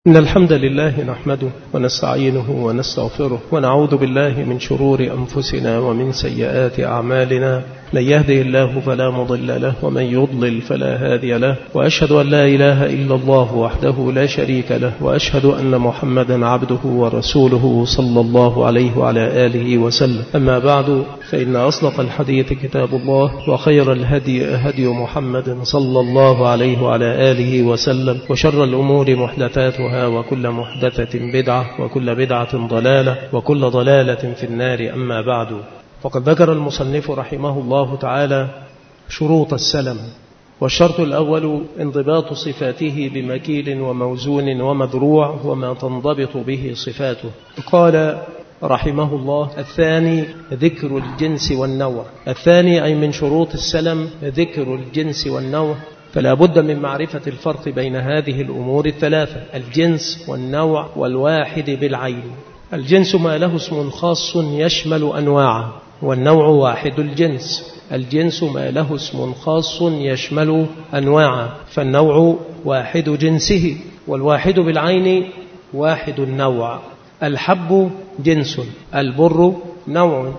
إن الحمد لله نحمده ونستعينه ونستغفره ونعوذ بالله من شرور أنفسنا ومن سيئات أعمالنا. من يهده الله فلا مضل له ومن يضلل فلا هادي له، وأشهد أن لا إله إلا الله وحده لا شريك له، وأشهد أن محمدا عبده ورسوله صلى الله عليه وعلى آله وسلم. أما بعد، فإن أصدق الحديث كتاب الله، وخير الهدي هدي محمد صلى الله عليه وعلى آله وسلم، وشر الأمور محدثاتها، وكل محدثة بدعة، وكل بدعة ضلالة، وكل ضلالة في النار. أما بعد، فقد ذكر المصنف رحمه الله تعالى شروط السلم. والشرط الأول انضباط صفاته بمكيل وموزون ومذروع وما تنضبط به صفاته. قال رحمه الله: الثاني ذكر الجنس والنوع. الثاني أي من شروط السلم ذكر الجنس والنوع، فلا بد من معرفة الفرق بين هذه الأمور الثلاثة: الجنس والنوع والواحد بالعين. الجنس ما له اسم خاص يشمل أنواعه، والنوع واحد الجنس. الجنس ما له اسم خاص يشمل أنواعه، فالنوع واحد جنسه، والواحد بالعين واحد النوع. الحب جنس، البر نوع،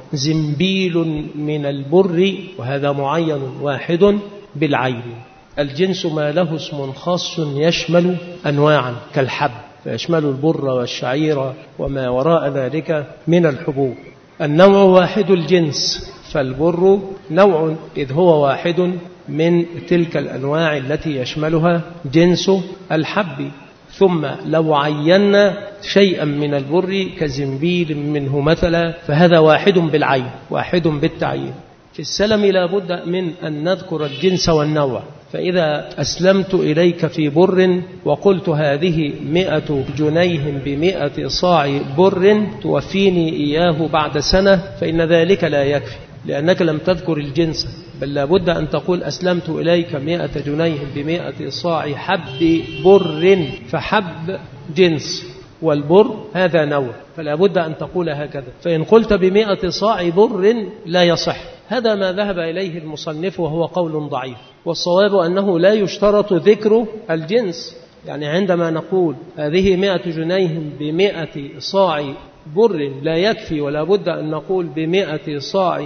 زنبيل من البر، وهذا معين واحد بالعين. الجنس ما له اسم خاص يشمل أنواعا كالحب، فيشمل البر والشعير وما وراء ذلك من الحبوب. النوع واحد الجنس، فالبر نوع إذ هو واحد من تلك الأنواع التي يشملها جنس الحب. ثم لو عينا شيئا من البر كزنبيل منه مثلا، فهذا واحد بالعين، واحد بالتعيين. في السلم لا بد من أن نذكر الجنس والنوع. فإذا أسلمت إليك في بر وقلت هذه 100 جنيه ب100 صاع بر توفيني إياه بعد سنة، فإن ذلك لا يكفي، لأنك لم تذكر الجنس، بل لا بد أن تقول أسلمت إليك 100 جنيه ب100 صاع حب بر، فحب جنس والبر هذا نوع، فلا بد أن تقول هكذا. فإن قلت ب100 صاع بر لا يصح. هذا ما ذهب إليه المصنف، وهو قول ضعيف. والصواب أنه لا يشترط ذكر الجنس. يعني عندما نقول هذه 100 جنيه ب100 صاع بر لا يكفي، ولا بد أن نقول ب100 صاع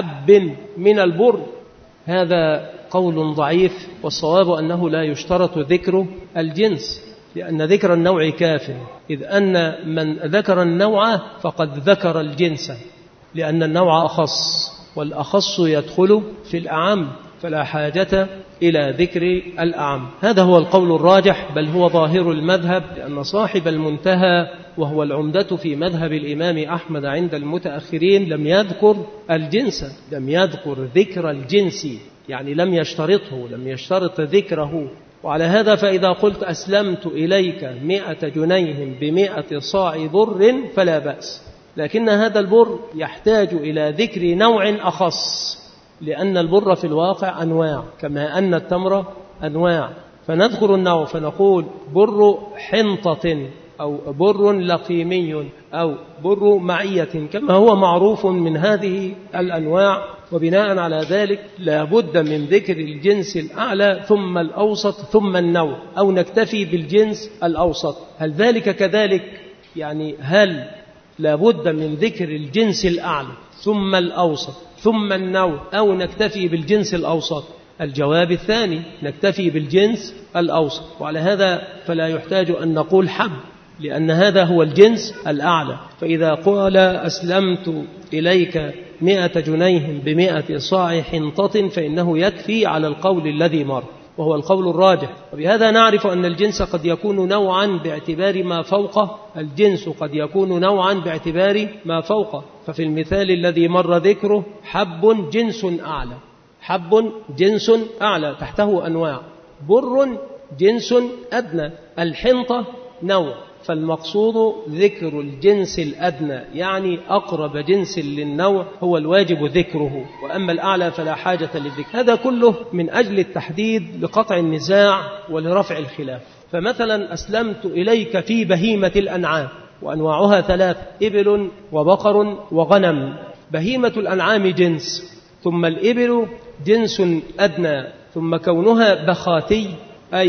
حب من البر، هذا قول ضعيف. والصواب أنه لا يشترط ذكر الجنس، لأن ذكر النوع كاف، إذ أن من ذكر النوع فقد ذكر الجنس، لأن النوع أخص، والأخص يدخل في الأعم، فلا حاجة إلى ذكر الأعم. هذا هو القول الراجح، بل هو ظاهر المذهب، لأن صاحب المنتهى وهو العمدة في مذهب الإمام أحمد عند المتأخرين لم يذكر الجنس، لم يذكر ذكر الجنس، يعني لم يشترطه، لم يشترط ذكره. وعلى هذا فإذا قلت أسلمت إليك 100 جنيه ب100 صاع بر فلا بأس، لكن هذا البر يحتاج إلى ذكر نوع أخص، لأن البر في الواقع أنواع، كما أن التمر أنواع، فنذكر النوع فنقول بر حنطة، أو بر لقيمي، أو بر معية، كما هو معروف من هذه الأنواع. وبناء على ذلك لا بد من ذكر الجنس الأعلى ثم الأوسط ثم النوع، أو نكتفي بالجنس الأوسط. هل ذلك كذلك؟ يعني هل لا بد من ذكر الجنس الأعلى ثم الأوسط ثم النوع، أو نكتفي بالجنس الأوسط؟ الجواب الثاني، نكتفي بالجنس الأوسط. وعلى هذا فلا يحتاج أن نقول حب، لأن هذا هو الجنس الأعلى. فإذا قال أسلمت إليك 100 جنيه ب100 صاع حنطة فإنه يكفي على القول الذي مر، وهو القول الراجح. وبهذا نعرف أن الجنس قد يكون نوعا باعتبار ما فوقه، الجنس قد يكون نوعا باعتبار ما فوقه. ففي المثال الذي مر ذكره حب جنس أعلى، حب جنس أعلى تحته أنواع، بر جنس أدنى، الحنطة نوع. فالمقصود ذكر الجنس الأدنى، يعني أقرب جنس للنوع هو الواجب ذكره، وأما الأعلى فلا حاجة للذكر. هذا كله من أجل التحديد لقطع النزاع ولرفع الخلاف. فمثلا أسلمت إليك في بهيمة الأنعام، وأنواعها 3: إبل وبقر وغنم. بهيمة الأنعام جنس، ثم الإبل جنس أدنى، ثم كونها بخاتي أي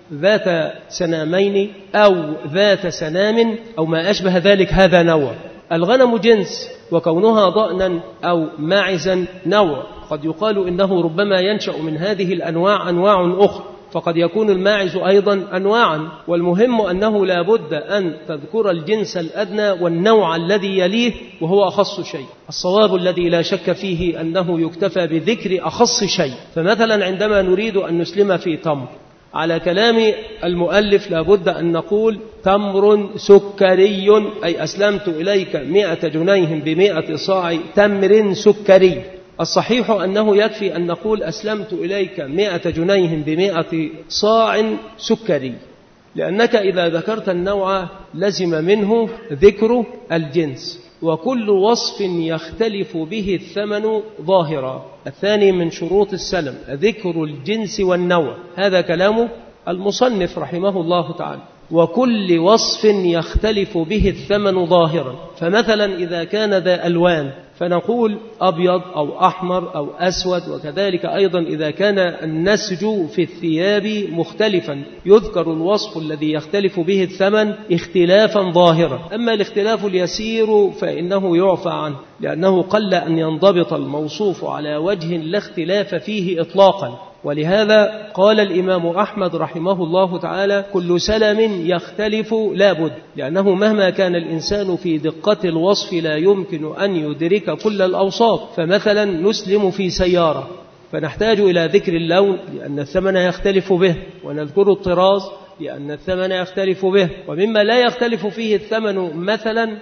ذات سنامين أو ذات سنام أو ما أشبه ذلك هذا نوع. الغنم جنس، وكونها ضأنا أو ماعزا نوع. قد يقال إنه ربما ينشأ من هذه الأنواع أنواع أخرى، فقد يكون الماعز أيضا أنواعا. والمهم أنه لا بد أن تذكر الجنس الأدنى والنوع الذي يليه وهو أخص شيء. الصواب الذي لا شك فيه أنه يكتفى بذكر أخص شيء. فمثلا عندما نريد أن نسلم في تمر، على كلام المؤلف لا بد أن نقول تمر سكري، أي أسلمت إليك 100 جنيه ب100 صاع تمر سكري. الصحيح أنه يكفي أن نقول أسلمت إليك 100 جنيه ب100 صاع سكري، لأنك إذا ذكرت النوع لزم منه ذكر الجنس. وكل وصف يختلف به الثمن ظاهرا. الثاني من شروط السلم ذكر الجنس والنوع. هذا كلام المصنف رحمه الله تعالى. وكل وصف يختلف به الثمن ظاهرا. فمثلا إذا كان ذا ألوان فنقول أبيض أو أحمر أو أسود، وكذلك أيضا إذا كان النسج في الثياب مختلفا يذكر الوصف الذي يختلف به الثمن اختلافا ظاهرا. أما الاختلاف اليسير فإنه يعفى عنه، لأنه قل أن ينضبط الموصوف على وجه لا اختلاف فيه إطلاقا. ولهذا قال الإمام أحمد رحمه الله تعالى كل سلم يختلف لا بد، لأنه مهما كان الإنسان في دقة الوصف لا يمكن أن يدرك كل الأوصاف. فمثلا نسلم في سيارة فنحتاج إلى ذكر اللون لأن الثمن يختلف به، ونذكر الطراز لأن الثمن يختلف به. ومما لا يختلف فيه الثمن مثلا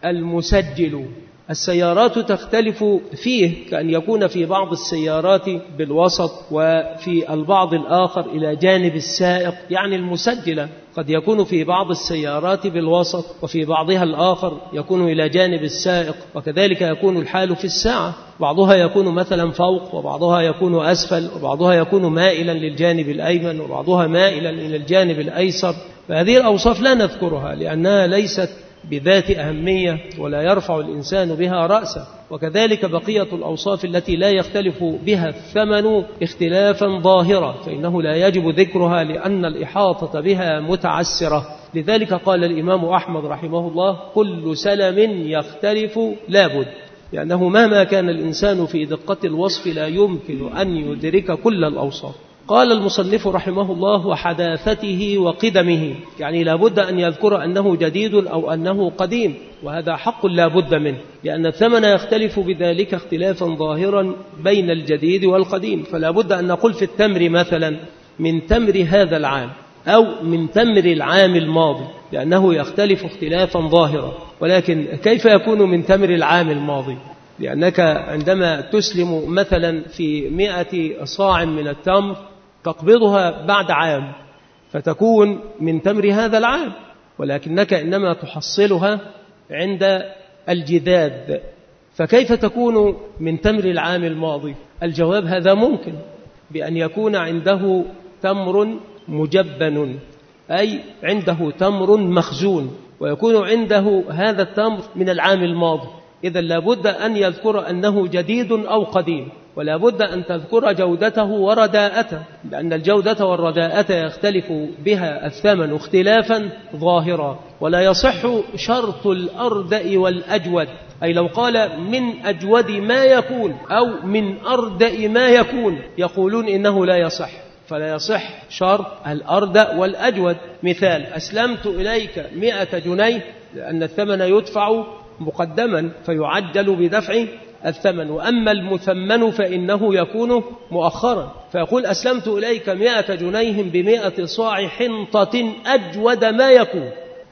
المسجل. السيارات تختلف فيه، كأن يكون في بعض السيارات بالوسط وفي البعض الآخر إلى جانب السائق، يعني المسجلة قد يكون في بعض السيارات بالوسط وفي بعضها الآخر يكون إلى جانب السائق. وكذلك يكون الحال في الساعة، بعضها يكون مثلا فوق وبعضها يكون أسفل وبعضها يكون مائلا للجانب الأيمن وبعضها مائلا إلى الجانب الأيسر. فهذه الأوصاف لا نذكرها لأنها ليست بذات أهمية ولا يرفع الإنسان بها رأسه. وكذلك بقية الأوصاف التي لا يختلف بها الثمن اختلافا ظاهرا فإنه لا يجب ذكرها لأن الإحاطة بها متعسرة. لذلك قال الإمام أحمد رحمه الله كل سلم يختلف لا بد، لأنه مهما كان الإنسان في دقة الوصف لا يمكن أن يدرك كل الأوصاف. قال المصنف رحمه الله وحداثته وقدمه، يعني لا بد أن يذكر أنه جديد أو أنه قديم، وهذا حق لا بد منه، لأن الثمن يختلف بذلك اختلافا ظاهرا بين الجديد والقديم. فلا بد أن نقول في التمر مثلا من تمر هذا العام أو من تمر العام الماضي، لأنه يختلف اختلافا ظاهرا. ولكن كيف يكون من تمر العام الماضي؟ لأنك عندما تسلم مثلا في 100 صاع من التمر تقبضها بعد عام فتكون من تمر هذا العام، ولكنك إنما تحصلها عند الجداد، فكيف تكون من تمر العام الماضي؟ الجواب هذا ممكن بأن يكون عنده تمر مجبن، أي عنده تمر مخزون، ويكون عنده هذا التمر من العام الماضي. إذا لابد أن يذكر أنه جديد أو قديم، ولا بد أن تذكر جودته ورداءته، لأن الجودة والرداءة يختلف بها الثمن اختلافا ظاهرا. ولا يصح شرط الأردأ والأجود، أي لو قال من أجود ما يكون أو من أردأ ما يكون يقولون إنه لا يصح، فلا يصح شرط الأردأ والأجود. مثال أسلمت إليك 100 جنيه، لأن الثمن يدفع مقدما فيعجل بدفع الثمن، وأما المثمن فإنه يكون مؤخرا، فيقول أسلمت إليك 100 جنيه ب100 صاع حنطة أجود ما يكون.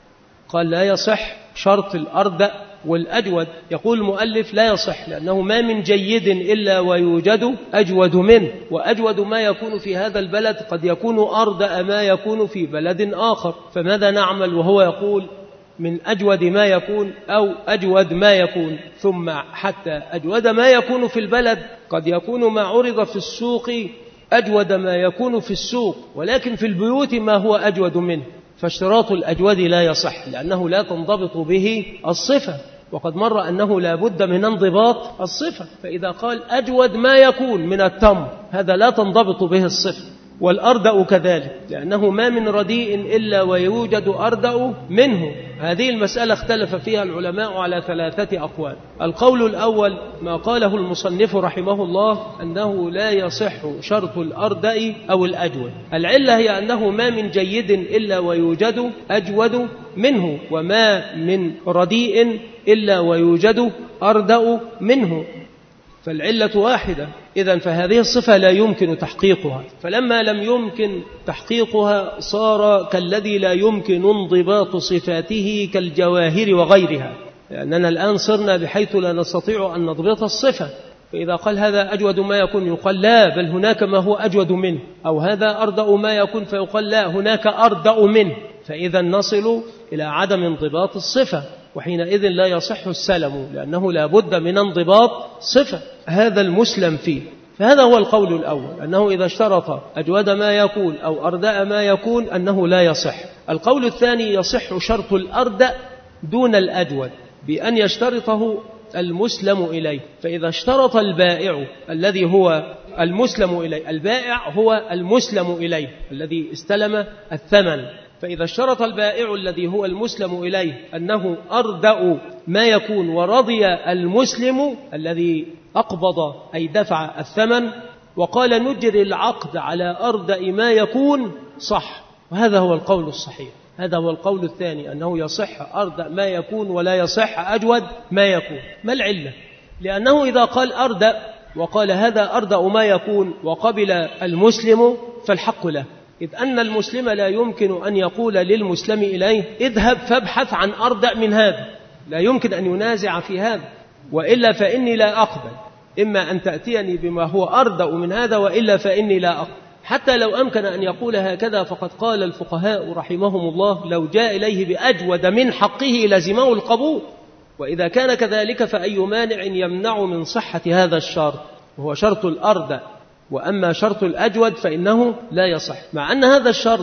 قال لا يصح شرط الأردأ والأجود. يقول المؤلف لا يصح لأنه ما من جيد إلا ويوجد أجود منه، وأجود ما يكون في هذا البلد قد يكون أردأ ما يكون في بلد آخر، فماذا نعمل وهو يقول من أجود ما يكون أو أجود ما يكون؟ ثم حتى أجود ما يكون في البلد قد يكون ما عرض في السوق أجود ما يكون في السوق، ولكن في البيوت ما هو أجود منه. فاشتراط الأجود لا يصح لأنه لا تنضبط به الصفة، وقد مر أنه لا بد من انضباط الصفة. فإذا قال أجود ما يكون من التمر هذا لا تنضبط به الصفة، والأردأ كذلك، لأنه ما من رديء إلا ويوجد أردأ منه. هذه المسألة اختلف فيها العلماء على 3 أقوال. القول الأول ما قاله المصنف رحمه الله أنه لا يصح شرط الأردأ أو الأجود. العلة هي أنه ما من جيد إلا ويوجد أجود منه، وما من رديء إلا ويوجد أردأ منه، فالعلة واحدة. إذن فهذه الصفة لا يمكن تحقيقها، فلما لم يمكن تحقيقها صار كالذي لا يمكن انضباط صفاته كالجواهر وغيرها، لأننا الآن صرنا بحيث لا نستطيع أن نضبط الصفة. فإذا قال هذا أجود ما يكون يقال لا، بل هناك ما هو أجود منه، أو هذا أردأ ما يكون فيقال لا، هناك أردأ منه. فإذا نصل إلى عدم انضباط الصفة، وحينئذ لا يصح السلم، لأنه لا بد من انضباط صفة هذا المسلم فيه. فهذا هو القول الأول، أنه إذا اشترط أجود ما يكون أو أردأ ما يكون أنه لا يصح. القول الثاني يصح شرط الأردأ دون الأجود بأن يشترطه المسلم إليه. فإذا اشترط البائع الذي هو المسلم إليه، البائع هو المسلم إليه الذي استلم الثمن، فإذا اشترط البائع الذي هو المسلم إليه أنه أردأ ما يكون ورضي المسلم الذي أقبض أي دفع الثمن وقال نجري العقد على أردأ ما يكون، صح. وهذا هو القول الصحيح. هذا هو القول الثاني، أنه يصح أردأ ما يكون ولا يصح أجود ما يكون. ما العلة؟ لأنه إذا قال أردأ وقال هذا أردأ ما يكون وقبل المسلم فالحق له، إذ أن المسلم لا يمكن أن يقول للمسلم إليه اذهب فابحث عن أردأ من هذا، لا يمكن أن ينازع في هذا، وإلا فإني لا أقبل، إما أن تأتيني بما هو أردأ من هذا وإلا فإني لا أقبل. حتى لو أمكن أن يقول هكذا فقد قال الفقهاء رحمهم الله لو جاء إليه بأجود من حقه لزمه القبول، وإذا كان كذلك فأي مانع يمنع من صحة هذا الشرط، وهو شرط الأردأ. وأما شرط الأجود فإنه لا يصح، مع أن هذا الشرط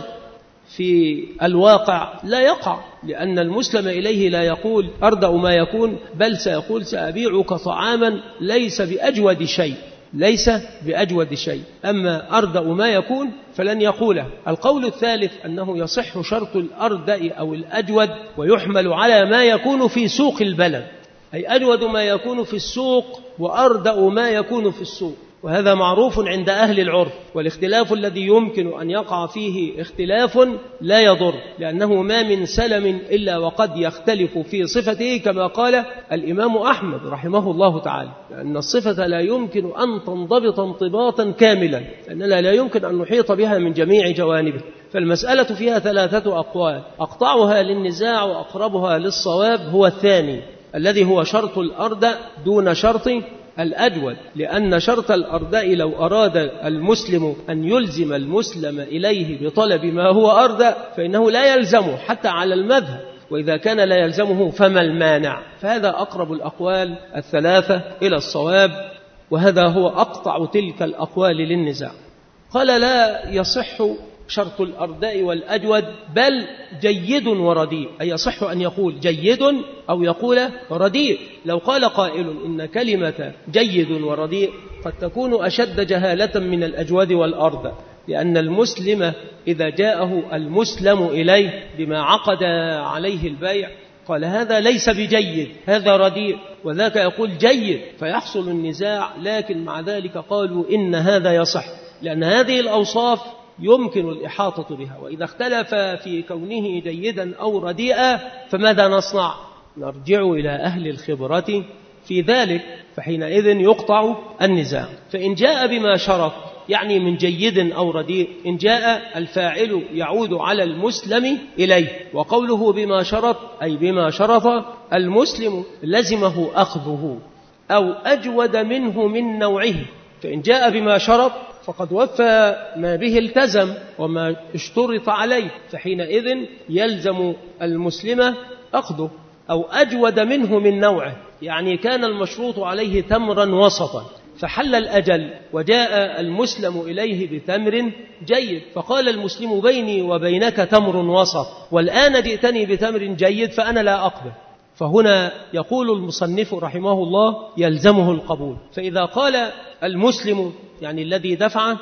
في الواقع لا يقع، لأن المسلم إليه لا يقول أردأ ما يكون، بل سيقول سأبيعك طعاما ليس بأجود شيء، ليس بأجود شيء. أما أردأ ما يكون فلن يقوله. القول الثالث أنه يصح شرط الأردأ أو الأجود ويحمل على ما يكون في سوق البلد، أي أجود ما يكون في السوق وأردأ ما يكون في السوق، وهذا معروف عند أهل العرف. والاختلاف الذي يمكن أن يقع فيه اختلاف لا يضر، لأنه ما من سلم إلا وقد يختلف في صفته، كما قال الإمام أحمد رحمه الله تعالى، لأن الصفة لا يمكن أن تنضبط انضباطا كاملا، لأننا لا يمكن أن نحيط بها من جميع جوانبه. فالمسألة فيها 3 أقوال، أقطعها للنزاع وأقربها للصواب هو الثاني الذي هو شرط الأردأ دون شرط الأجود، لأن شرط الأرداء لو أراد المسلم أن يلزم المسلم إليه بطلب ما هو أردأ فإنه لا يلزمه حتى على المذهب، وإذا كان لا يلزمه فما المانع؟ فهذا أقرب الأقوال 3 إلى الصواب، وهذا هو أقطع تلك الأقوال للنزاع. قال لا يصح شرط الأرداء والأجود بل جيد ورديء، أي يصح أن يقول جيد أو يقول رديء. لو قال قائل إن كلمة جيد ورديء قد تكون أشد جهالة من الأجود والأرداء، لأن المسلم إذا جاءه المسلم إليه بما عقد عليه البيع قال هذا ليس بجيد، هذا رديء، وذاك يقول جيد، فيحصل النزاع. لكن مع ذلك قالوا إن هذا يصح، لأن هذه الأوصاف يمكن الإحاطة بها، وإذا اختلف في كونه جيدا أو رديئا فماذا نصنع؟ نرجع إلى أهل الخبرة في ذلك، فحينئذ يقطع النزاع. فإن جاء بما شرط يعني من جيد أو رديء، إن جاء الفاعل يعود على المسلم إليه، وقوله بما شرط أي بما شرط المسلم لزمه أخذه أو أجود منه من نوعه. فإن جاء بما شرط فقد وفى ما به التزم وما اشترط عليه، فحينئذ يلزم المسلم أخذه أو أجود منه من نوعه، يعني كان المشروط عليه تمرا وسطا فحل الأجل وجاء المسلم إليه بتمر جيد، فقال المسلم بيني وبينك تمر وسط، والآن جئتني بتمر جيد فأنا لا أقبل. فهنا يقول المصنف رحمه الله يلزمه القبول. فإذا قال المسلم يعني الذي دفع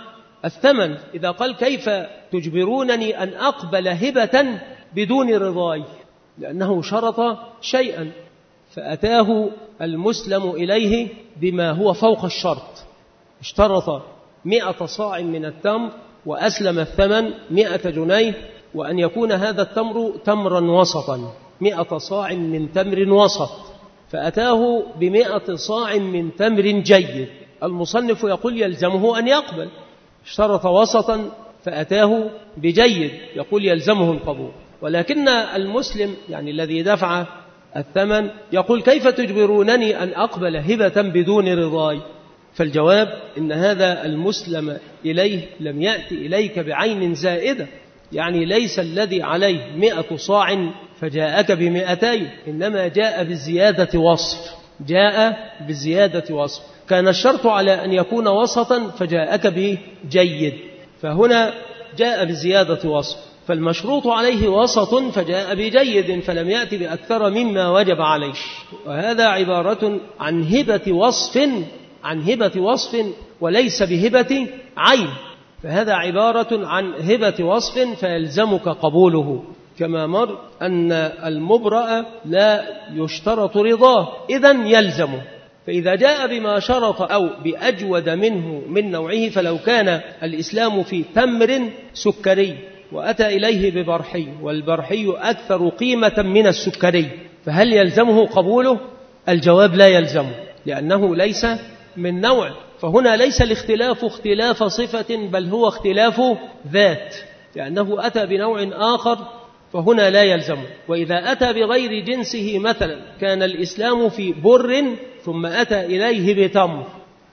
الثمن. إذا قال كيف تجبرونني أن أقبل هبة بدون رضاي، لأنه شرط شيئا فأتاه المسلم إليه بما هو فوق الشرط. اشترط 100 صاع من التمر وأسلم الثمن 100 جنيه، وأن يكون هذا التمر تمرا وسطا، 100 صاع من تمر وسط، فأتاه ب100 صاع من تمر جيد. المصنف يقول يلزمه أن يقبل. اشترط وسطا فأتاه بجيد، يقول يلزمه القبول. ولكن المسلم يعني الذي دفع الثمن يقول كيف تجبرونني أن أقبل هبة بدون رضاي؟ فالجواب إن هذا المسلم إليه لم يأتي إليك بعين زائدة، يعني ليس الذي عليه 100 صاع فجاءك ب200، إنما جاء بزيادة وصف، جاء بزيادة وصف. كان الشرط على أن يكون وسطا فجاءك بجيد، فهنا جاء بزيادة وصف، فالمشروط عليه وسط فجاء بجيد، فلم يأتي بأكثر مما وجب عليه. وهذا عبارة عن هبة وصف وليس بهبة عين، فهذا عبارة عن هبة وصف فيلزمك قبوله. كما مر أن المبرأ لا يشترط رضاه، إذن يلزمه. فإذا جاء بما شرط أو بأجود منه من نوعه، فلو كان الإسلام في تمر سكري وأتى إليه ببرحي، والبرحي أكثر قيمة من السكري، فهل يلزمه قبوله؟ الجواب لا يلزمه، لأنه ليس من نوع. فهنا ليس الاختلاف اختلاف صفة، بل هو اختلاف ذات، لأنه أتى بنوع آخر فهنا لا يلزمه. وإذا أتى بغير جنسه، مثلا كان الإسلام في بر ثم أتى إليه بتمر،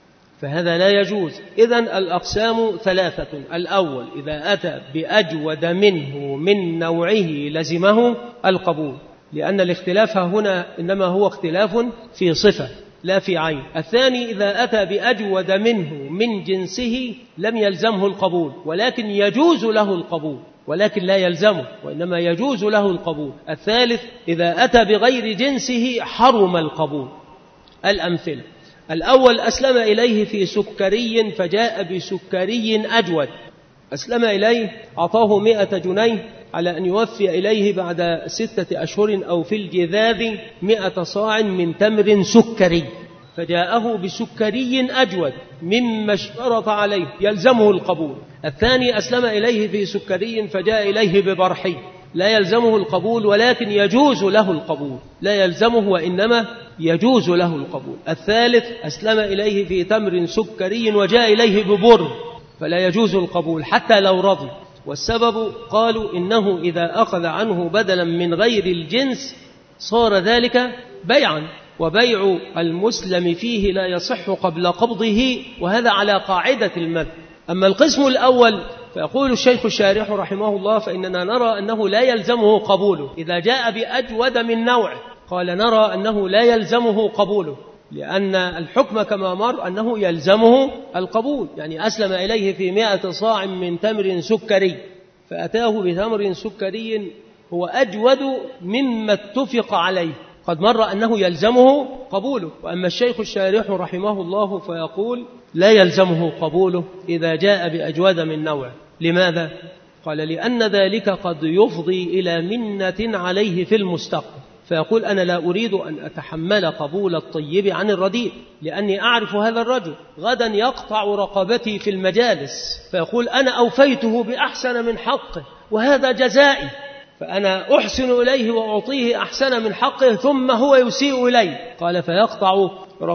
فهذا لا يجوز. إذن الأقسام 3: الأول إذا أتى بأجود منه من نوعه لزمه القبول، لأن الاختلاف هنا إنما هو اختلاف في صفة لا في عين. الثاني إذا أتى بأجود منه من جنسه لم يلزمه القبول، ولكن يجوز له القبول، ولكن لا يلزمه، وإنما يجوز له القبول. الثالث إذا أتى بغير جنسه حرم القبول. الأمثلة: الأول أسلم إليه في سكري فجاء بسكري أجود، أسلم إليه أعطاه 100 جنيه على أن يوفي إليه بعد 6 أشهر أو في الجذاذ 100 صاع من تمر سكري، فجاءه بسكري أجود مما اشترط عليه، يلزمه القبول. الثاني أسلم إليه في سكري فجاء إليه ببرحي، لا يلزمه القبول ولكن يجوز له القبول، لا يلزمه وإنما يجوز له القبول. الثالث أسلم إليه في تمر سكري وجاء إليه ببر، فلا يجوز القبول حتى لو رضي. والسبب قالوا إنه إذا أخذ عنه بدلا من غير الجنس صار ذلك بيعا، وبيع المسلم فيه لا يصح قبل قبضه، وهذا على قاعدة المذهب. أما القسم الأول فيقول الشيخ الشارح رحمه الله: فإننا نرى أنه لا يلزمه قبوله إذا جاء بأجود من نوعه. قال: نرى أنه لا يلزمه قبوله، لأن الحكم كما مر أنه يلزمه القبول. يعني أسلم إليه في 100 صاع من تمر سكري، فأتاه بتمر سكري هو أجود مما اتفق عليه، قد مر أنه يلزمه قبوله. وأما الشيخ الشارح رحمه الله فيقول: لا يلزمه قبوله إذا جاء بأجود من نوعه. لماذا؟ قال: لأن ذلك قد يفضي إلى منة عليه في المستقبل، فيقول: أنا لا أريد أن أتحمل قبول الطيب عن الرديء، لأني أعرف هذا الرجل غدا يقطع رقبتي في المجالس، فيقول: أنا أوفيته بأحسن من حقه وهذا جزائي، فأنا أحسن إليه وأعطيه أحسن من حقه ثم هو يسيء إليه. قال: فيقطع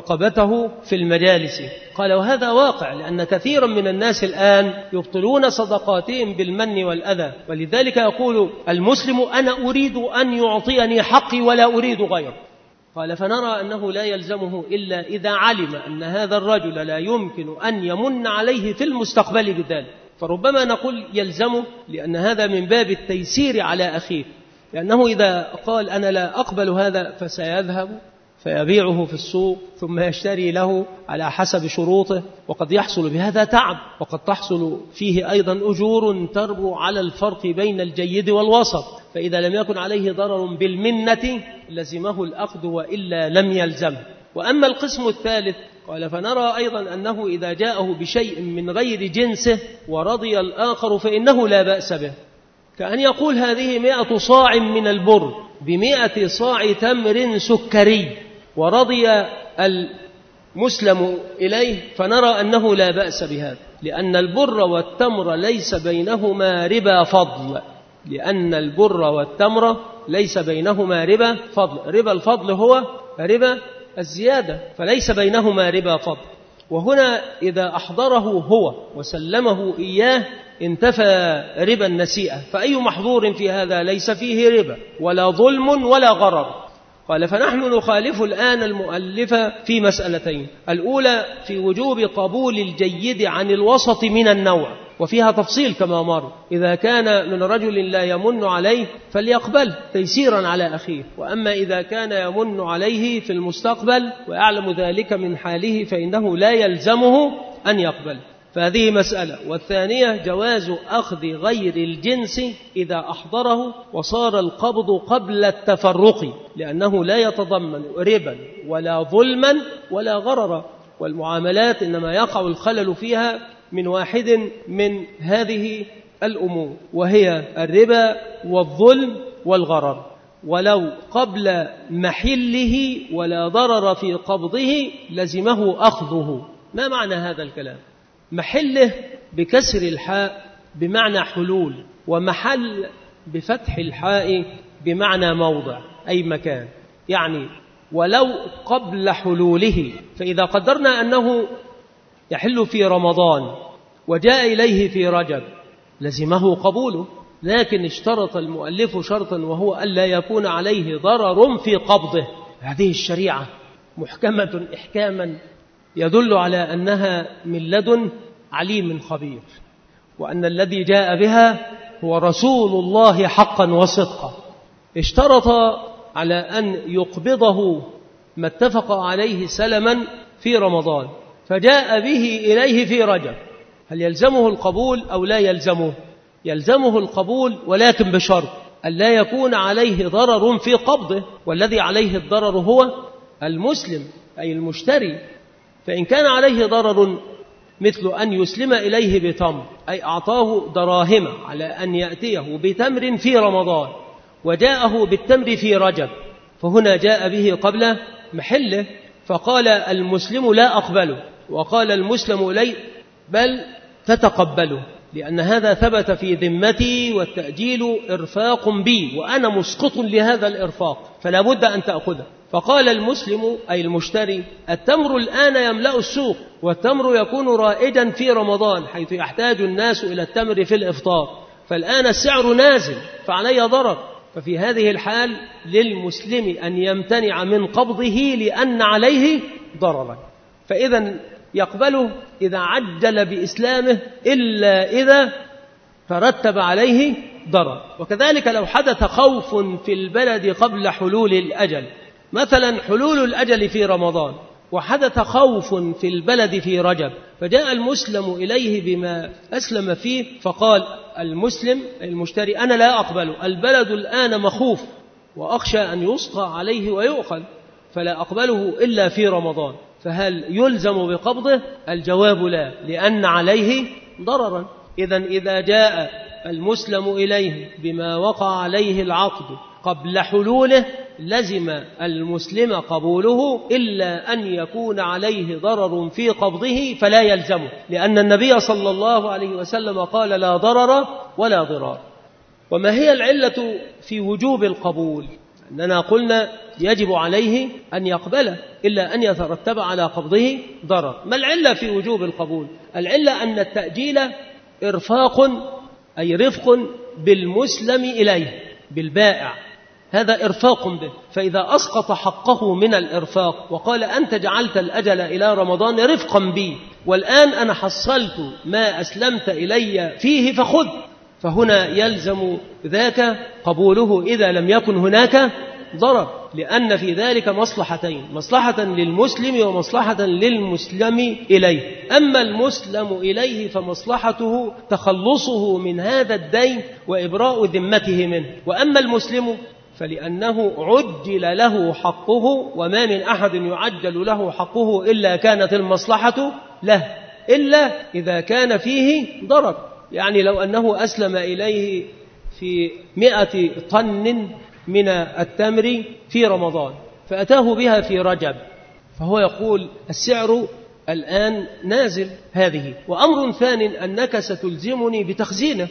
رقبته في المجالس. قال: وهذا واقع، لأن كثيرا من الناس الآن يبطلون صدقاتهم بالمن والأذى، ولذلك يقول المسلم: أنا أريد أن يعطيني حقي ولا أريد غيره. قال: فنرى أنه لا يلزمه إلا إذا علم أن هذا الرجل لا يمكن أن يمن عليه في المستقبل بذلك، فربما نقول يلزمه لأن هذا من باب التيسير على أخيه، لأنه إذا قال: أنا لا أقبل هذا فسيذهب فيبيعه في السوق ثم يشتري له على حسب شروطه، وقد يحصل بهذا تعب، وقد تحصل فيه أيضا أجور تربو على الفرق بين الجيد والوسط. فإذا لم يكن عليه ضرر بالمنة لزمه الأخذ وإلا لم يلزمه. وأما القسم الثالث قال فنرى أيضا أنه إذا جاءه بشيء من غير جنسه ورضي الآخر فإنه لا بأس به، كأن يقول هذه 100 صاع من البر ب100 صاع تمر سكري ورضي المسلم إليه، فنرى أنه لا بأس بهذا، لأن البر والتمر ليس بينهما ربا فضل، لأن البر والتمر ليس بينهما ربا فضل، ربا الفضل هو ربا الزيادة، فليس بينهما ربا فضل. وهنا إذا أحضره هو وسلمه إياه انتفى ربا النسيئة، فأي محظور في هذا ليس فيه ربا ولا ظلم ولا غرر. قال فنحن نخالف الآن المؤلف في مسألتين، الأولى في وجوب قبول الجيد عن الوسط من النوع، وفيها تفصيل كما مر، إذا كان من رجل لا يمن عليه فليقبل تيسيرا على أخيه، وأما إذا كان يمن عليه في المستقبل ويعلم ذلك من حاله فإنه لا يلزمه أن يقبل، فهذه مسألة. والثانية جواز أخذ غير الجنس إذا أحضره وصار القبض قبل التفرق، لأنه لا يتضمن ربا ولا ظلما ولا غررا، والمعاملات إنما يقع الخلل فيها من واحد من هذه الأمور، وهي الربا والظلم والغرر، ولو قبل محله ولا ضرر في قبضه لزمه أخذه. ما معنى هذا الكلام؟ محله بكسر الحاء بمعنى حلول، ومحل بفتح الحاء بمعنى موضع أي مكان، يعني ولو قبل حلوله، فإذا قدرنا أنه يحل في رمضان وجاء إليه في رجب لزمه قبوله، لكن اشترط المؤلف شرطا وهو ألا يكون عليه ضرر في قبضه. هذه الشريعة محكمة إحكاما يدل على أنها من لدن عليم خبير، وأن الذي جاء بها هو رسول الله حقا وصدقا. اشترط على أن يقبضه ما اتفق عليه سلما في رمضان فجاء به إليه في رجب، هل يلزمه القبول أو لا يلزمه؟ يلزمه القبول، ولكن بشرط أن لا يكون عليه ضرر في قبضه، والذي عليه الضرر هو المسلم أي المشتري. فإن كان عليه ضرر مثل أن يسلم إليه بتمر، أي أعطاه دراهم على أن يأتيه بتمر في رمضان وجاءه بالتمر في رجب، فهنا جاء به قبل محله، فقال المسلم لا أقبله، وقال المسلم لي بل تتقبله، لأن هذا ثبت في ذمتي والتأجيل إرفاق بي وأنا مسقط لهذا الإرفاق فلا بد أن تأخذه. فقال المسلم أي المشتري التمر الآن يملأ السوق، والتمر يكون رائجا في رمضان حيث يحتاج الناس إلى التمر في الإفطار، فالآن السعر نازل فعلي ضرر، ففي هذه الحال للمسلم أن يمتنع من قبضه لأن عليه ضررا، فإذا يقبله إذا عجل بإسلامه إلا إذا ترتب عليه ضرر. وكذلك لو حدث خوف في البلد قبل حلول الأجل، مثلا حلول الأجل في رمضان وحدث خوف في البلد في رجب، فجاء المسلم إليه بما أسلم فيه، فقال المسلم المشتري أنا لا أقبل، البلد الآن مخوف وأخشى أن يسقى عليه ويؤخذ فلا أقبله إلا في رمضان، فهل يلزم بقبضه؟ الجواب لا، لأن عليه ضررا. إذا جاء المسلم إليه بما وقع عليه العقد قبل حلوله لزم المسلم قبوله إلا أن يكون عليه ضرر في قبضه فلا يلزمه، لأن النبي صلى الله عليه وسلم قال لا ضرر ولا ضرار. وما هي العلة في وجوب القبول؟ أننا قلنا يجب عليه أن يقبله إلا أن يترتب على قبضه ضرر. ما العلة في وجوب القبول؟ العلة أن التأجيل إرفاق أي رفق بالمسلم إليه بالبائع، هذا إرفاق به، فإذا أسقط حقه من الإرفاق وقال أنت جعلت الأجل إلى رمضان رفقا بي والآن أنا حصلت ما أسلمت إلي فيه فخذ، فهنا يلزم ذاك قبوله إذا لم يكن هناك ضرر، لأن في ذلك مصلحتين، مصلحة للمسلم ومصلحة للمسلم إليه. أما المسلم إليه فمصلحته تخلصه من هذا الدين وإبراء ذمته منه، وأما المسلم فلأنه عجل له حقه، وما من أحد يعجل له حقه إلا كانت المصلحة له، إلا إذا كان فيه ضرر. يعني لو أنه أسلم إليه في 100 طن من التمر في رمضان فأتاه بها في رجب، فهو يقول السعر الآن نازل هذه. وأمر ثاني أنك ستلزمني بتخزينه،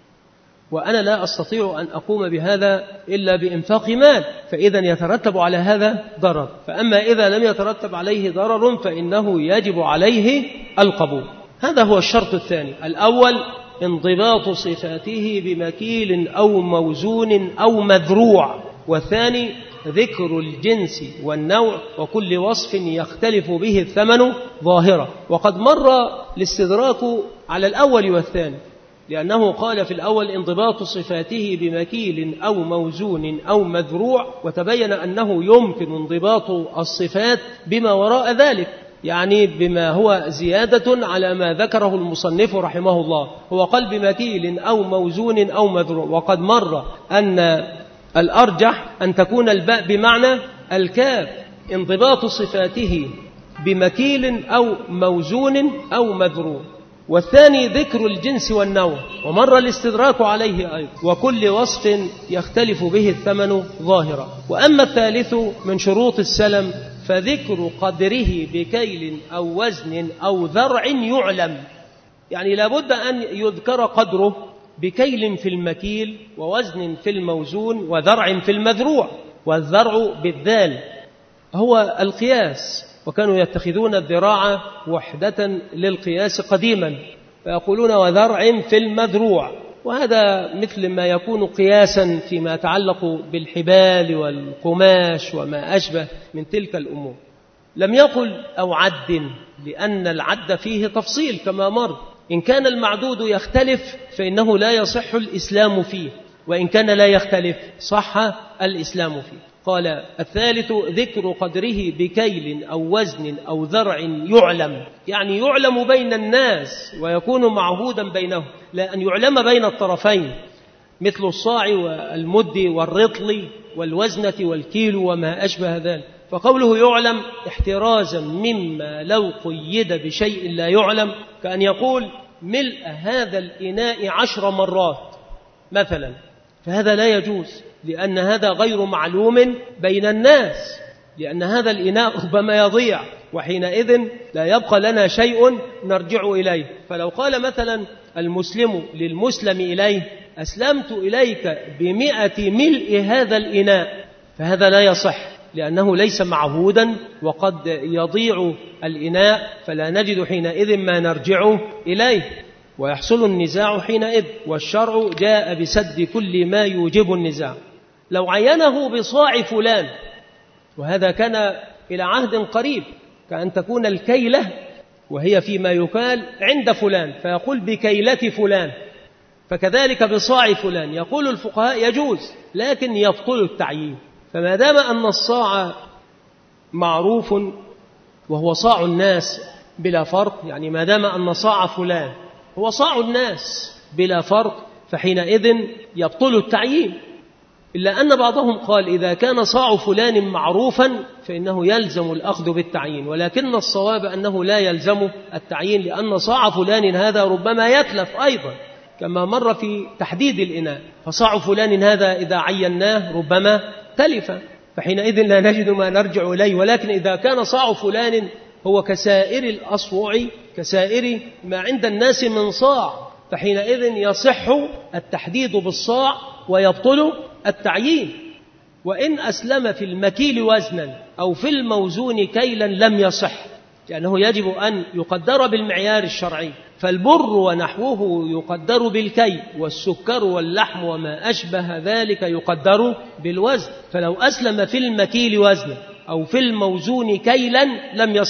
وأنا لا أستطيع أن أقوم بهذا إلا بإنفاق مال، فإذا يترتب على هذا ضرر. فأما إذا لم يترتب عليه ضرر فإنه يجب عليه القبول. هذا هو الشرط الثاني. الأول انضباط صفاته بمكيل أو موزون أو مذروع، والثاني ذكر الجنس والنوع وكل وصف يختلف به الثمن ظاهرة. وقد مر الاستدراك على الأول والثاني، لأنه قال في الأول انضباط صفاته بمكيل أو موزون أو مذروع، وتبين أنه يمكن انضباط الصفات بما وراء ذلك، يعني بما هو زيادة على ما ذكره المصنف رحمه الله. هو قال بمكيل أو موزون أو مذروع، وقد مر أن الأرجح أن تكون الباء بمعنى الكاف، انضباط صفاته بمكيل أو موزون أو مذروع. والثاني ذكر الجنس والنوع، ومر الاستدراك عليه أيضا، وكل وصف يختلف به الثمن ظاهرا. وأما الثالث من شروط السلم فذكر قدره بكيل أو وزن أو ذرع يعلم، يعني لابد أن يذكر قدره بكيل في المكيل ووزن في الموزون وذرع في المذروع. والذرع بالذال هو القياس، وكانوا يتخذون الذراع وحدة للقياس قديما فيقولون وذرع في المذروع، وهذا مثل ما يكون قياسا فيما يتعلق بالحبال والقماش وما أشبه من تلك الأمور. لم يقل أو عد، لأن العد فيه تفصيل كما مر. إن كان المعدود يختلف فإنه لا يصح الإسلام فيه، وإن كان لا يختلف صح الإسلام فيه. قال الثالث ذكر قدره بكيل أو وزن أو ذرع يعلم، يعني يعلم بين الناس ويكون معهودا بينهم، لا أن يعلم بين الطرفين، مثل الصاع والمد والرطل والوزنة والكيلو وما أشبه ذلك. فقوله يعلم احترازا مما لو قيد بشيء لا يعلم، كأن يقول ملء هذا الإناء 10 مرات مثلا، فهذا لا يجوز، لأن هذا غير معلوم بين الناس، لأن هذا الإناء ربما يضيع، وحينئذ لا يبقى لنا شيء نرجع إليه. فلو قال مثلا المسلم للمسلم إليه أسلمت إليك ب100 ملء هذا الإناء، فهذا لا يصح، لأنه ليس معهودا وقد يضيع الإناء، فلا نجد حينئذ ما نرجع إليه ويحصل النزاع حينئذ. والشرع جاء بسد كل ما يوجب النزاع. لو عينه بصاع فلان، وهذا كان إلى عهد قريب، كأن تكون الكيلة وهي فيما يقال عند فلان فيقول بكيلة فلان، فكذلك بصاع فلان. يقول الفقهاء يجوز، لكن يبطل التعيين. فما دام أن الصاع معروف وهو صاع الناس بلا فرق، يعني ما دام أن صاع فلان هو صاع الناس بلا فرق، فحينئذ يبطل التعيين. إلا أن بعضهم قال إذا كان صاع فلان معروفا فإنه يلزم الأخذ بالتعيين، ولكن الصواب أنه لا يلزم التعيين، لأن صاع فلان هذا ربما يتلف أيضا، كما مر في تحديد الإناء. فصاع فلان هذا إذا عيناه ربما تلف، فحينئذ لا نجد ما نرجع إليه. ولكن إذا كان صاع فلان هو كسائر الأصوع، كسائر ما عند الناس من صاع، فحينئذ يصح التحديد بالصاع ويبطل التعيين. وإن أسلم في المكيل وزنا أو في الموزون كيلا لم يصح، لأنه يجب أن يقدر بالمعيار الشرعي. فالبر ونحوه يقدر بالكي، والسكر واللحم وما أشبه ذلك يقدر بالوزن. فلو أسلم في المكيل وزنا أو في الموزون كيلا لم يصح،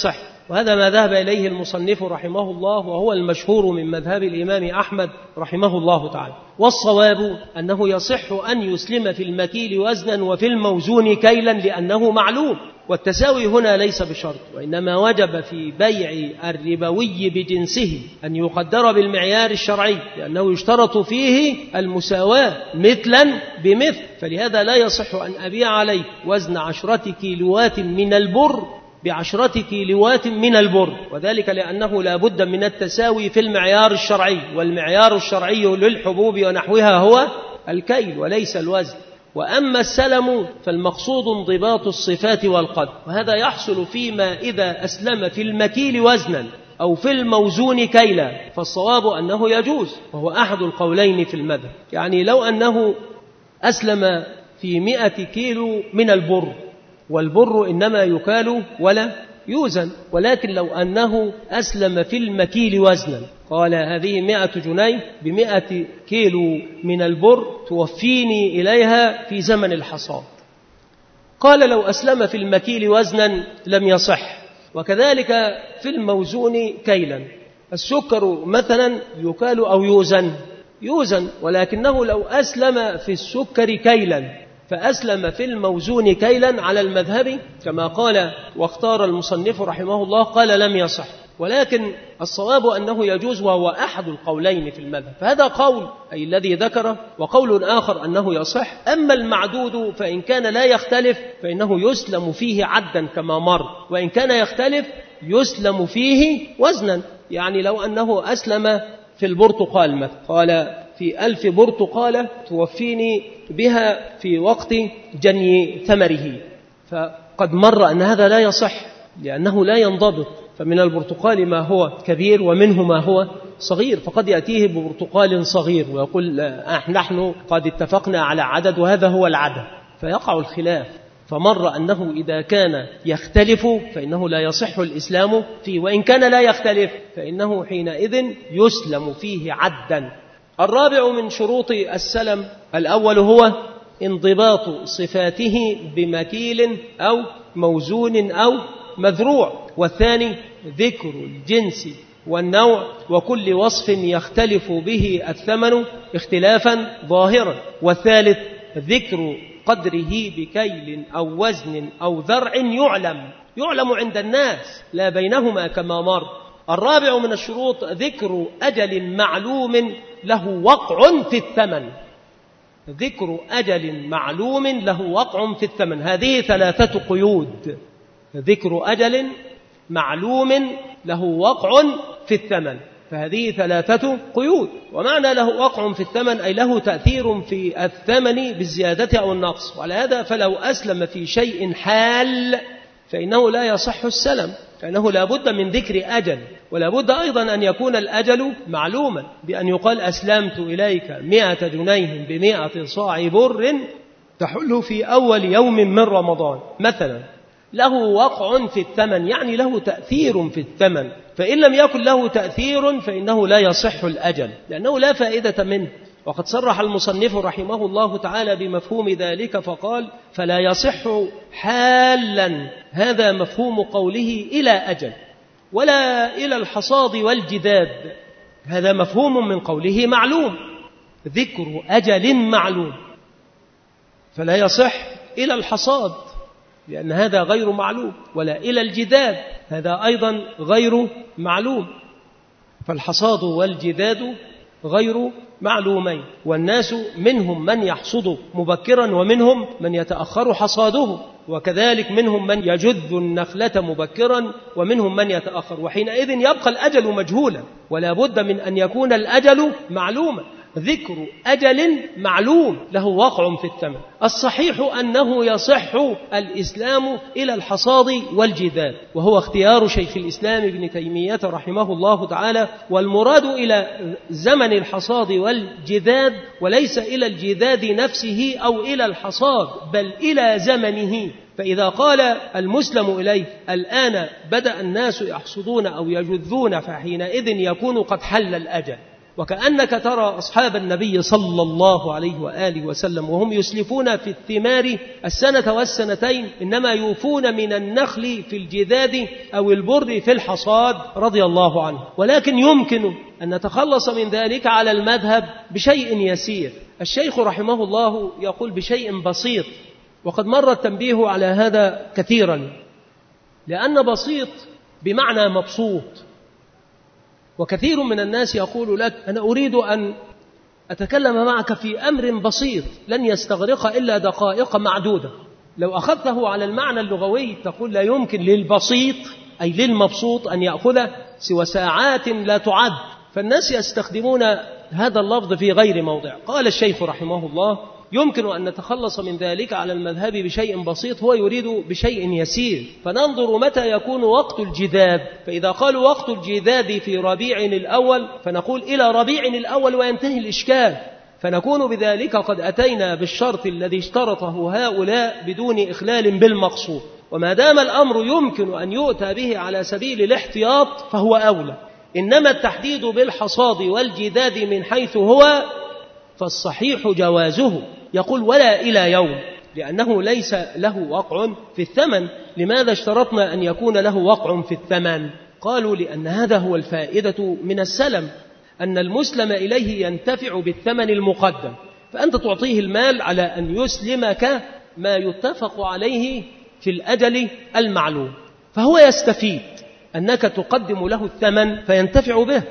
وهذا ما ذهب إليه المصنف رحمه الله، وهو المشهور من مذهب الإمام أحمد رحمه الله تعالى. والصواب أنه يصح أن يسلم في المكيل وزنا وفي الموزون كيلا لأنه معلوم. والتساوي هنا ليس بشرط، وإنما وجب في بيع الربوي بجنسه أن يقدر بالمعيار الشرعي، لأنه يشترط فيه المساواة مثلا بمثل. فلهذا لا يصح أن أبيع عليه وزن 10 كيلوات من البر ب10 كيلوات من البر، وذلك لأنه لا بد من التساوي في المعيار الشرعي، والمعيار الشرعي للحبوب ونحوها هو الكيل وليس الوزن. وأما السلم فالمقصود انضباط الصفات والقدر، وهذا يحصل فيما إذا أسلم في المكيل وزنا أو في الموزون كيلا، فالصواب أنه يجوز، وهو أحد القولين في المذهب. يعني لو أنه أسلم في 100 كيلو من البر، والبر إنما يكال ولا يوزن، ولكن لو أنه أسلم في المكيل وزنا، قال هذه 100 جنيه ب100 كيلو من البر توفيني إليها في زمن الحصاد، قال لو أسلم في المكيل وزنا لم يصح. وكذلك في الموزون كيلا، السكر مثلا يكال أو يوزن، ولكنه لو أسلم في السكر كيلا فأسلم في الموزون كيلا على المذهب كما قال واختار المصنف رحمه الله، قال لم يصح. ولكن الصواب أنه يجوز، وهو أحد القولين في المذهب. فهذا قول أي الذي ذكره، وقول آخر أنه يصح. أما المعدود فإن كان لا يختلف فإنه يسلم فيه عدا كما مر، وإن كان يختلف يسلم فيه وزنا. يعني لو أنه أسلم في البرتقال مثلا، قال في 1000 برتقالة توفيني بها في وقت جني ثمره، فقد مر أن هذا لا يصح لأنه لا ينضبط، فمن البرتقال ما هو كبير ومنه ما هو صغير، فقد يأتيه ببرتقال صغير ويقول نحن قد اتفقنا على عدد وهذا هو العدد، فيقع الخلاف. فمر أنه إذا كان يختلف فإنه لا يصح الإسلام فيه، وإن كان لا يختلف فإنه حينئذ يسلم فيه عدا. الرابع من شروط السلم الأول هو انضباط صفاته بمكيل أو موزون أو مذروع، والثاني ذكر الجنس والنوع وكل وصف يختلف به الثمن اختلافا ظاهرا، والثالث ذكر قدره بكيل أو وزن أو ذرع يعلم عند الناس لا بينهما كما مر. الرابع من الشروط ذكر أجل معلوم له وقع في الثمن، ذكر أجل معلوم له وقع في الثمن. هذه 3 قيود: ذكر أجل معلوم له وقع في الثمن، فهذه 3 قيود. ومعنى له وقع في الثمن أي له تأثير في الثمن بالزيادة أو النقص. وعلى هذا فلو أسلم في شيء حال فإنه لا يصح السلم، فإنه لا بد من ذكر أجل، ولا بد أيضا أن يكون الأجل معلوما، بأن يقال أسلمت إليك 100 جنيه ب100 صاع بر تحل في أول يوم من رمضان مثلا. له وقع في الثمن يعني له تأثير في الثمن، فإن لم يكن له تأثير فإنه لا يصح الأجل لأنه لا فائدة منه. وقد صرح المصنف رحمه الله تعالى بمفهوم ذلك فقال فلا يصح حالا، هذا مفهوم قوله إلى أجل، ولا إلى الحصاد والجذاب، هذا مفهوم من قوله معلوم، ذكر أجل معلوم، فلا يصح إلى الحصاد لأن هذا غير معلوم، ولا إلى الجذاب هذا أيضا غير معلوم، فالحصاد والجذاد غير معلومين. والناس منهم من يحصد مبكرا ومنهم من يتأخر حصاده، وكذلك منهم من يجذ النخلة مبكرا ومنهم من يتأخر، وحينئذ يبقى الأجل مجهولا، ولا بد من أن يكون الأجل معلوما. ذكر أجل معلوم له وقع في الثمن. الصحيح أنه يصح الإسلام إلى الحصاد والجذاب، وهو اختيار شيخ الإسلام ابن تيمية رحمه الله تعالى، والمراد إلى زمن الحصاد والجذاب وليس إلى الجذاد نفسه أو إلى الحصاد، بل إلى زمنه. فإذا قال المسلم إليه الآن بدأ الناس يحصدون أو يجذون فحينئذ يكون قد حل الأجل، وكأنك ترى أصحاب النبي صلى الله عليه وآله وسلم وهم يسلفون في الثمار السنة والسنتين إنما يوفون من النخل في الجذاذ أو البر في الحصاد رضي الله عنه. ولكن يمكن أن نتخلص من ذلك على المذهب بشيء يسير. الشيخ رحمه الله يقول بشيء بسيط، وقد مر التنبيه على هذا كثيرا، لأن بسيط بمعنى مبسوط. وكثير من الناس يقول لك أنا أريد أن أتكلم معك في أمر بسيط لن يستغرق إلا دقائق معدودة. لو أخذته على المعنى اللغوي تقول لا يمكن للبسيط أي للمبسوط أن يأخذ سوى ساعات لا تعد، فالناس يستخدمون هذا اللفظ في غير موضع. قال الشيخ رحمه الله يمكن أن نتخلص من ذلك على المذهب بشيء بسيط، هو يريد بشيء يسير. فننظر متى يكون وقت الجذاذ، فإذا قالوا وقت الجذاذ في ربيع الأول فنقول إلى ربيع الأول وينتهي الإشكال، فنكون بذلك قد أتينا بالشرط الذي اشترطه هؤلاء بدون إخلال بالمقصود. وما دام الأمر يمكن أن يؤتى به على سبيل الاحتياط فهو أولى. إنما التحديد بالحصاد والجذاذ من حيث هو فالصحيح جوازه. يقول ولا إلى يوم، لأنه ليس له وقع في الثمن. لماذا اشترطنا أن يكون له وقع في الثمن؟ قالوا لأن هذا هو الفائدة من السلم، أن المسلم إليه ينتفع بالثمن المقدم، فأنت تعطيه المال على أن يسلمك ما يتفق عليه في الأجل المعلوم، فهو يستفيد أنك تقدم له الثمن فينتفع به.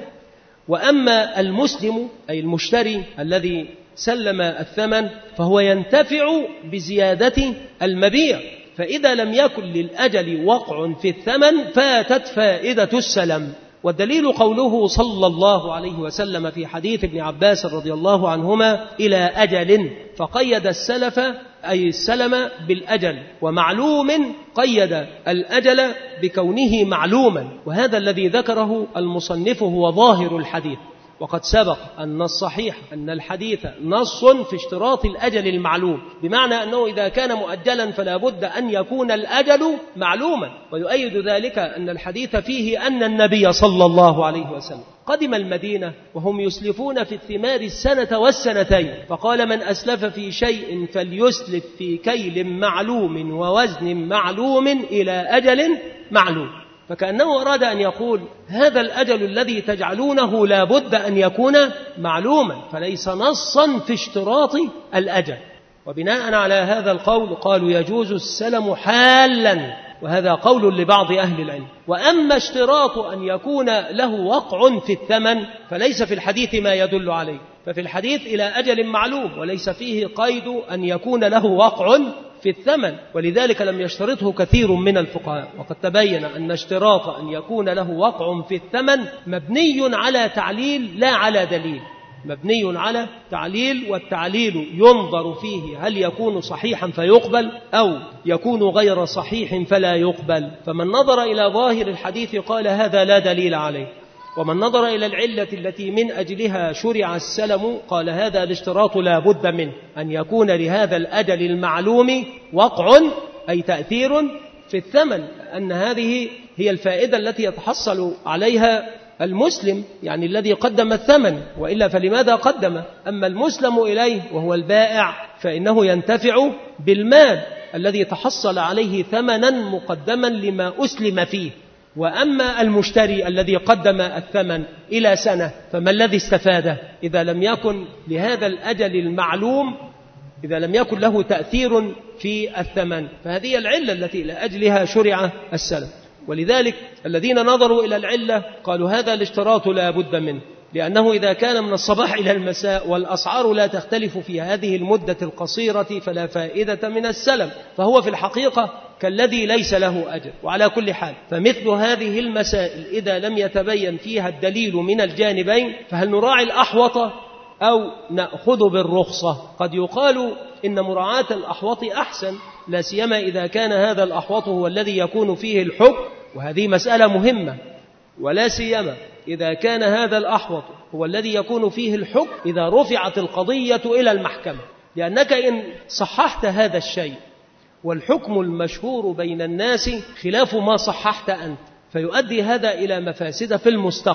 وأما المسلم أي المشتري الذي سلم الثمن فهو ينتفع بزيادة المبيع، فإذا لم يكن للأجل وقع في الثمن فاتت فائدة السلم. والدليل قوله صلى الله عليه وسلم في حديث ابن عباس رضي الله عنهما إلى أجل، فقيد السلف أي السلم بالأجل، ومعلوم قيد الأجل بكونه معلوما. وهذا الذي ذكره المصنف هو ظاهر الحديث، وقد سبق أن الصحيح أن الحديث نص في اشتراط الأجل المعلوم، بمعنى أنه إذا كان مؤجلا فلا بد أن يكون الأجل معلوما. ويؤيد ذلك أن الحديث فيه أن النبي صلى الله عليه وسلم قدم المدينة وهم يسلفون في الثمار السنة والسنتين، فقال من أسلف في شيء فليسلف في كيل معلوم ووزن معلوم إلى أجل معلوم. فكأنه أراد أن يقول هذا الأجل الذي تجعلونه لا بد أن يكون معلوما، فليس نصا في اشتراط الأجل. وبناء على هذا القول قالوا يجوز السلم حالا، وهذا قول لبعض أهل العلم. وأما اشتراط أن يكون له وقع في الثمن فليس في الحديث ما يدل عليه، ففي الحديث إلى أجل معلوم وليس فيه قيد أن يكون له وقع في الثمن، ولذلك لم يشترطه كثير من الفقهاء. وقد تبين أن اشتراط أن يكون له وقع في الثمن مبني على تعليل لا على دليل، مبني على تعليل، والتعليل ينظر فيه هل يكون صحيحا فيقبل أو يكون غير صحيح فلا يقبل. فمن نظر إلى ظاهر الحديث قال هذا لا دليل عليه، ومن نظر إلى العلة التي من أجلها شرع السلم قال هذا الاشتراط لا بد منه، أن يكون لهذا الأجل المعلوم وقع أي تأثير في الثمن، أن هذه هي الفائدة التي يتحصل عليها المسلم، يعني الذي قدم الثمن، وإلا فلماذا قدم؟ أما المسلم إليه وهو البائع فإنه ينتفع بالمال الذي تحصل عليه ثمنا مقدما لما أسلم فيه. وأما المشتري الذي قدم الثمن إلى سنة فما الذي استفاده إذا لم يكن لهذا الأجل المعلوم، إذا لم يكن له تأثير في الثمن؟ فهذه العلة التي لأجلها شرع السلم. ولذلك الذين نظروا إلى العلة قالوا هذا الاشتراط لا بد منه، لأنه إذا كان من الصباح إلى المساء والأسعار لا تختلف في هذه المدة القصيرة فلا فائدة من السلم، فهو في الحقيقة كالذي ليس له أجل. وعلى كل حال فمثل هذه المسائل إذا لم يتبين فيها الدليل من الجانبين فهل نراعي الأحوط أو نأخذ بالرخصة؟ قد يقال إن مراعاة الأحوط أحسن، لا سيما إذا كان هذا الأحوط هو الذي يكون فيه الحكم، وهذه مسألة مهمة، ولا سيما إذا كان هذا الأحوط هو الذي يكون فيه الحكم إذا رفعت القضية إلى المحكمة، لأنك إن صححت هذا الشيء والحكم المشهور بين الناس خلاف ما صححت أنت فيؤدي هذا إلى مفاسد في المستقبل.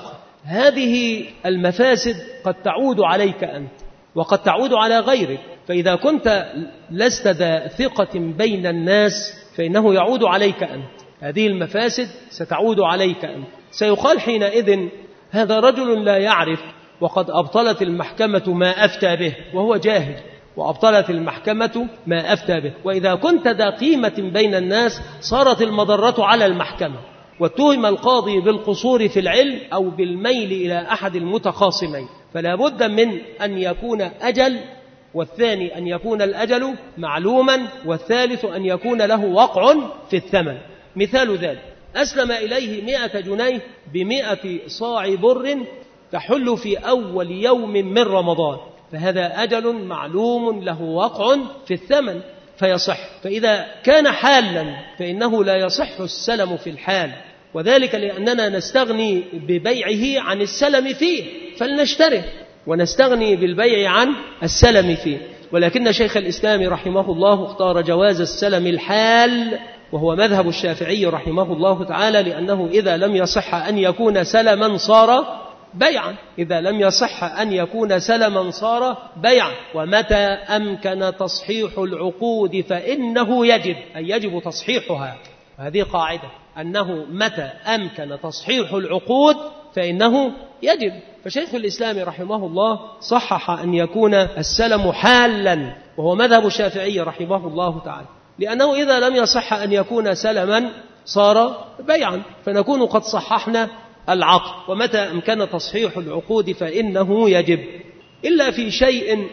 هذه المفاسد قد تعود عليك أنت وقد تعود على غيرك، فإذا كنت لست ذا ثقة بين الناس فإنه يعود عليك أنت، هذه المفاسد ستعود عليك أنت. سيقال حينئذ هذا رجل لا يعرف وقد أبطلت المحكمة ما أفتى به، وهو جاهل، وأبطلت المحكمة ما أفتى به. وإذا كنت ذا قيمة بين الناس صارت المضرة على المحكمة، واتهم القاضي بالقصور في العلم أو بالميل إلى أحد المتخاصمين، فلا بد من أن يكون أجل، والثاني أن يكون الأجل معلوما، والثالث أن يكون له وقع في الثمن. مثال ذلك: أسلم إليه 100 جنيه ب100 صاع بر تحل في أول يوم من رمضان، فهذا أجل معلوم له وقع في الثمن فيصح. فإذا كان حالا فإنه لا يصح السلم في الحال، وذلك لأننا نستغني ببيعه عن السلم فيه، فلنشتره ونستغني بالبيع عن السلم فيه. ولكن شيخ الإسلام رحمه الله اختار جواز السلم الحال، وهو مذهب الشافعي رحمه الله تعالى، لأنه إذا لم يصح أن يكون سلما صار بيعا، إذا لم يصح أن يكون سلما صار بيعا. ومتى أمكن تصحيح العقود فإنه يجب، أي يجب تصحيحها. هذه قاعدة، أنه متى أمكن تصحيح العقود فإنه يجب. فشيخ الإسلام رحمه الله صحح أن يكون السلم حالا، وهو مذهب الشافعي رحمه الله تعالى، لأنه إذا لم يصح أن يكون سلما صار بيعا، فنكون قد صححنا العقد. ومتى أمكن تصحيح العقود فإنه يجب، إلا في شيء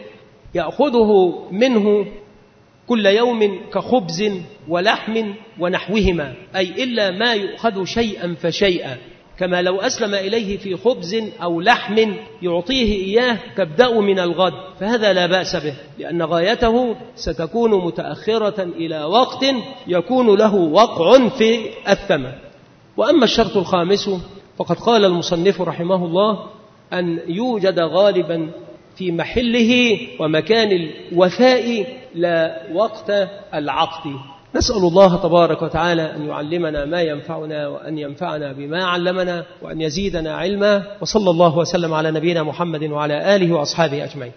يأخذه منه كل يوم كخبز ولحم ونحوهما، أي إلا ما يؤخذ شيئا فشيئا، كما لو أسلم إليه في خبز أو لحم يعطيه إياه تبدأ من الغد، فهذا لا بأس به، لأن غايته ستكون متأخرة إلى وقت يكون له وقع في الثمن. وأما الشرط الخامس فقد قال المصنف رحمه الله أن يوجد غالبا في محله ومكان الوفاء لا وقت العقد. نسأل الله تبارك وتعالى أن يعلمنا ما ينفعنا، وأن ينفعنا بما علمنا، وأن يزيدنا علما. وصلى الله وسلم على نبينا محمد وعلى آله وأصحابه أجمعين.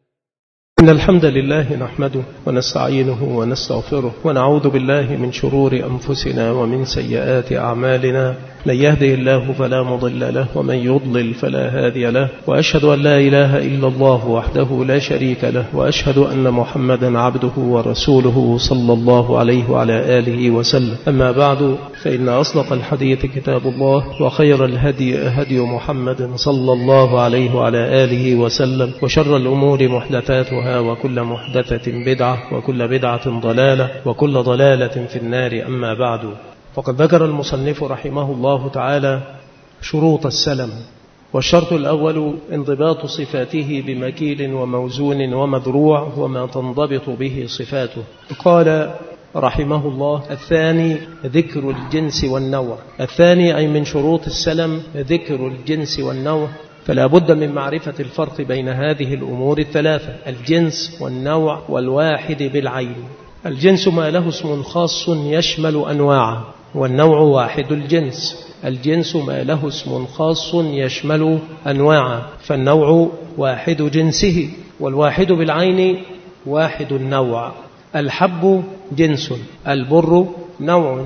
إن الحمد لله نحمده ونستعينه ونستغفره، ونعوذ بالله من شرور أنفسنا ومن سيئات أعمالنا. من يهده الله فلا مضل له، ومن يضلل فلا هادي له، وأشهد أن لا إله إلا الله وحده لا شريك له، وأشهد أن محمدا عبده ورسوله صلى الله عليه وعلى آله وسلم. أما بعد، فإن أصدق الحديث كتاب الله، وخير الهدي هدي محمد صلى الله عليه وعلى آله وسلم، وشر الأمور محدثاتها، وكل محدثة بدعة، وكل بدعة ضلالة، وكل ضلالة في النار. أما بعد، فقد ذكر المصنف رحمه الله تعالى شروط السلم. والشرط الأول انضباط صفاته بمكيل وموزون ومذروع، وما تنضبط به صفاته. قال رحمه الله: الثاني ذكر الجنس والنوع. الثاني أي من شروط السلم ذكر الجنس والنوع، فلا بد من معرفة الفرق بين هذه الأمور الثلاثة: الجنس والنوع والواحد بالعين. الجنس ما له اسم خاص يشمل أنواعه، والنوع واحد الجنس. الجنس ما له اسم خاص يشمل أنواعه، فالنوع واحد جنسه، والواحد بالعين واحد النوع. الحب جنس، البر نوع،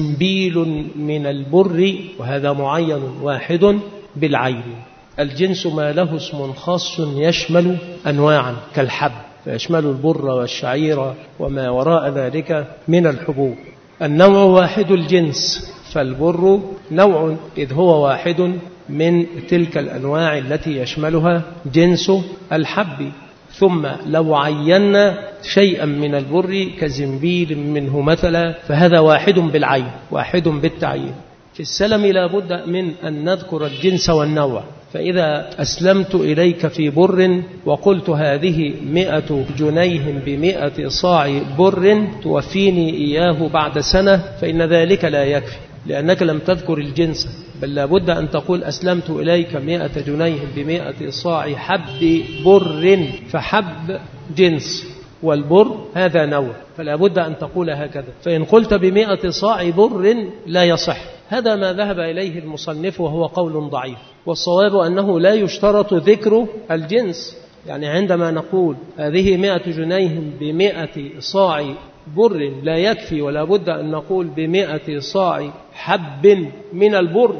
زنبيل من البر، وهذا معين واحد بالعين. الجنس ما له اسم خاص يشمل أنواعا كالحب، فيشمل البر والشعير وما وراء ذلك من الحبوب. النوع واحد الجنس، فالبر نوع إذ هو واحد من تلك الأنواع التي يشملها جنس الحب. ثم لو عينا شيئا من البر كزنبيل منه مثلا، فهذا واحد بالعين، واحد بالتعيين. في السلم لا بد من أن نذكر الجنس والنوع. فإذا أسلمت إليك في بر وقلت هذه 100 جنيه ب100 صاع بر توفيني إياه بعد سنة، فإن ذلك لا يكفي، لأنك لم تذكر الجنس، بل لا بد أن تقول أسلمت إليك 100 جنيه ب100 صاع حب بر، فحب جنس والبر هذا نوع، فلا بد أن تقول هكذا. فإن قلت ب100 صاع بر لا يصح، هذا ما ذهب إليه المصنف وهو قول ضعيف، والصواب أنه لا يشترط ذكر الجنس. يعني عندما نقول هذه 100 جنيه ب100 صاع بر لا يكفي، ولا بد أن نقول ب100 صاع حب من البر،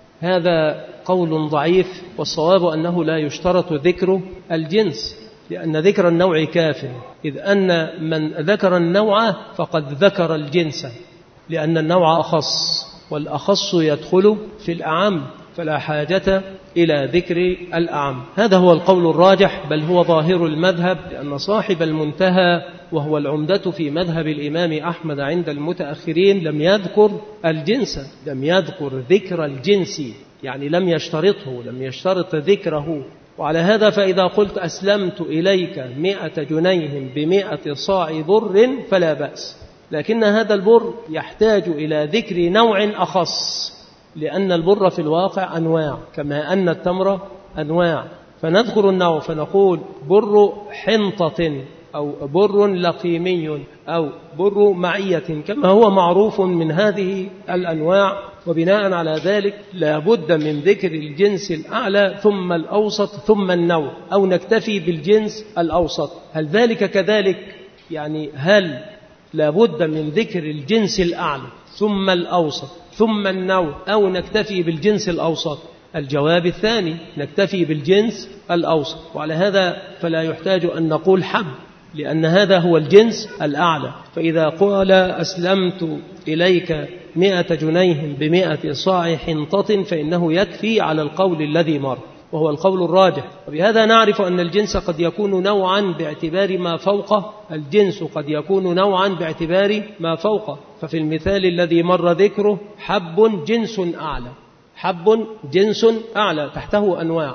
هذا قول ضعيف، والصواب أنه لا يشترط ذكر الجنس، لأن ذكر النوع كاف، إذ أن من ذكر النوع فقد ذكر الجنس، لأن النوع أخص، والأخص يدخل في الأعم، فلا حاجة إلى ذكر الأعم. هذا هو القول الراجح، بل هو ظاهر المذهب، لأن صاحب المنتهى وهو العمدة في مذهب الإمام أحمد عند المتأخرين لم يذكر الجنس، لم يذكر ذكر الجنس، يعني لم يشترطه، لم يشترط ذكره. وعلى هذا فإذا قلت أسلمت إليك 100 جنيه ب100 صاع بر فلا بأس، لكن هذا البر يحتاج إلى ذكر نوع أخص، لأن البر في الواقع أنواع، كما أن التمر أنواع، فنذكر النوع فنقول بر حنطة، أو بر لقيمي، أو بر معية، كما هو معروف من هذه الأنواع. وبناء على ذلك لا بد من ذكر الجنس الأعلى ثم الأوسط ثم النوع، أو نكتفي بالجنس الأوسط. هل ذلك كذلك؟ يعني هل لا بد من ذكر الجنس الأعلى ثم الأوسط ثم النوع، أو نكتفي بالجنس الأوسط؟ الجواب الثاني، نكتفي بالجنس الأوسط. وعلى هذا فلا يحتاج أن نقول حب، لأن هذا هو الجنس الأعلى. فإذا قال أسلمت إليك 100 جنيه ب100 صاع حنطة فإنه يكفي على القول الذي مر، وهو القول الراجح. وبهذا نعرف أن الجنس قد يكون نوعا باعتبار ما فوقه، الجنس قد يكون نوعا باعتبار ما فوقه. ففي المثال الذي مر ذكره حب جنس أعلى، حب جنس أعلى تحته أنواع،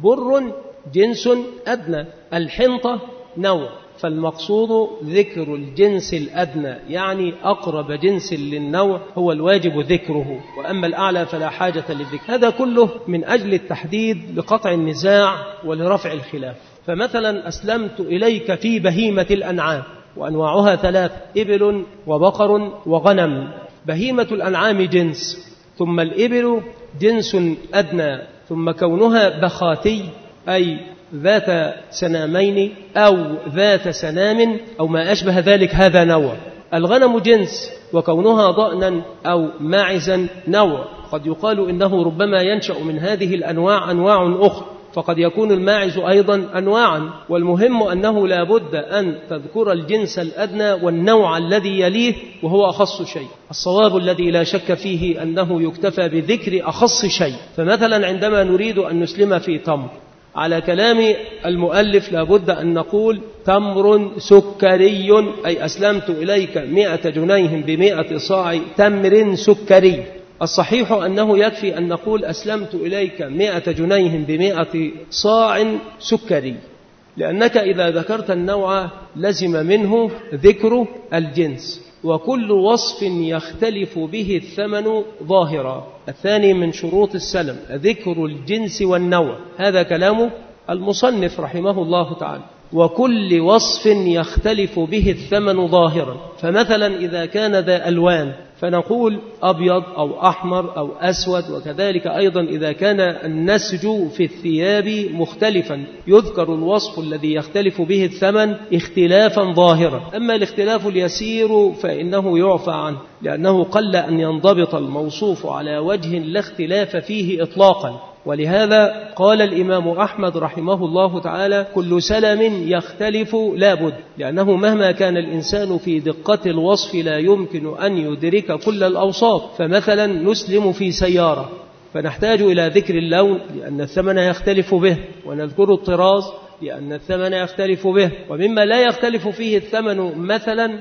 بر جنس أدنى، الحنطة نوع، فالمقصود ذكر الجنس الأدنى، يعني أقرب جنس للنوع هو الواجب ذكره، وأما الأعلى فلا حاجة للذكر. هذا كله من أجل التحديد لقطع النزاع ولرفع الخلاف. فمثلا أسلمت إليك في بهيمة الأنعام، وأنواعها 3: إبل وبقر وغنم. بهيمة الأنعام جنس، ثم الإبل جنس أدنى، ثم كونها بخاتي أي ذات سنامين أو ذات سنام أو ما أشبه ذلك هذا نوع. الغنم جنس، وكونها ضأنا أو ماعزا نوع. قد يقال إنه ربما ينشأ من هذه الأنواع أنواع أخرى، فقد يكون الماعز أيضا أنواعا. والمهم أنه لا بد أن تذكر الجنس الأدنى والنوع الذي يليه، وهو أخص شيء. الصواب الذي لا شك فيه أنه يكتفى بذكر أخص شيء. فمثلا عندما نريد أن نسلم في تمر، على كلام المؤلف لا بد أن نقول تمر سكري، أي أسلمت إليك 100 جنيه ب100 صاع تمر سكري. الصحيح أنه يكفي أن نقول أسلمت إليك 100 جنيه ب100 صاع سكري، لأنك إذا ذكرت النوع لزم منه ذكر الجنس، وكل وصف يختلف به الثمن ظاهرا. الثاني من شروط السلم ذكر الجنس والنوع، هذا كلام المصنف رحمه الله تعالى. وكل وصف يختلف به الثمن ظاهرا، فمثلا إذا كان ذا ألوان فنقول أبيض أو أحمر أو أسود، وكذلك أيضا إذا كان النسج في الثياب مختلفا يذكر الوصف الذي يختلف به الثمن اختلافا ظاهرا. أما الاختلاف اليسير فإنه يعفى عنه، لأنه قل أن ينضبط الموصوف على وجه لا اختلاف فيه إطلاقا. ولهذا قال الإمام أحمد رحمه الله تعالى كل سلم يختلف لا بد، لأنه مهما كان الإنسان في دقة الوصف لا يمكن أن يدرك كل الأوصاف. فمثلا نسلم في سيارة فنحتاج إلى ذكر اللون لأن الثمن يختلف به، ونذكر الطراز لأن الثمن يختلف به. ومما لا يختلف فيه الثمن مثلا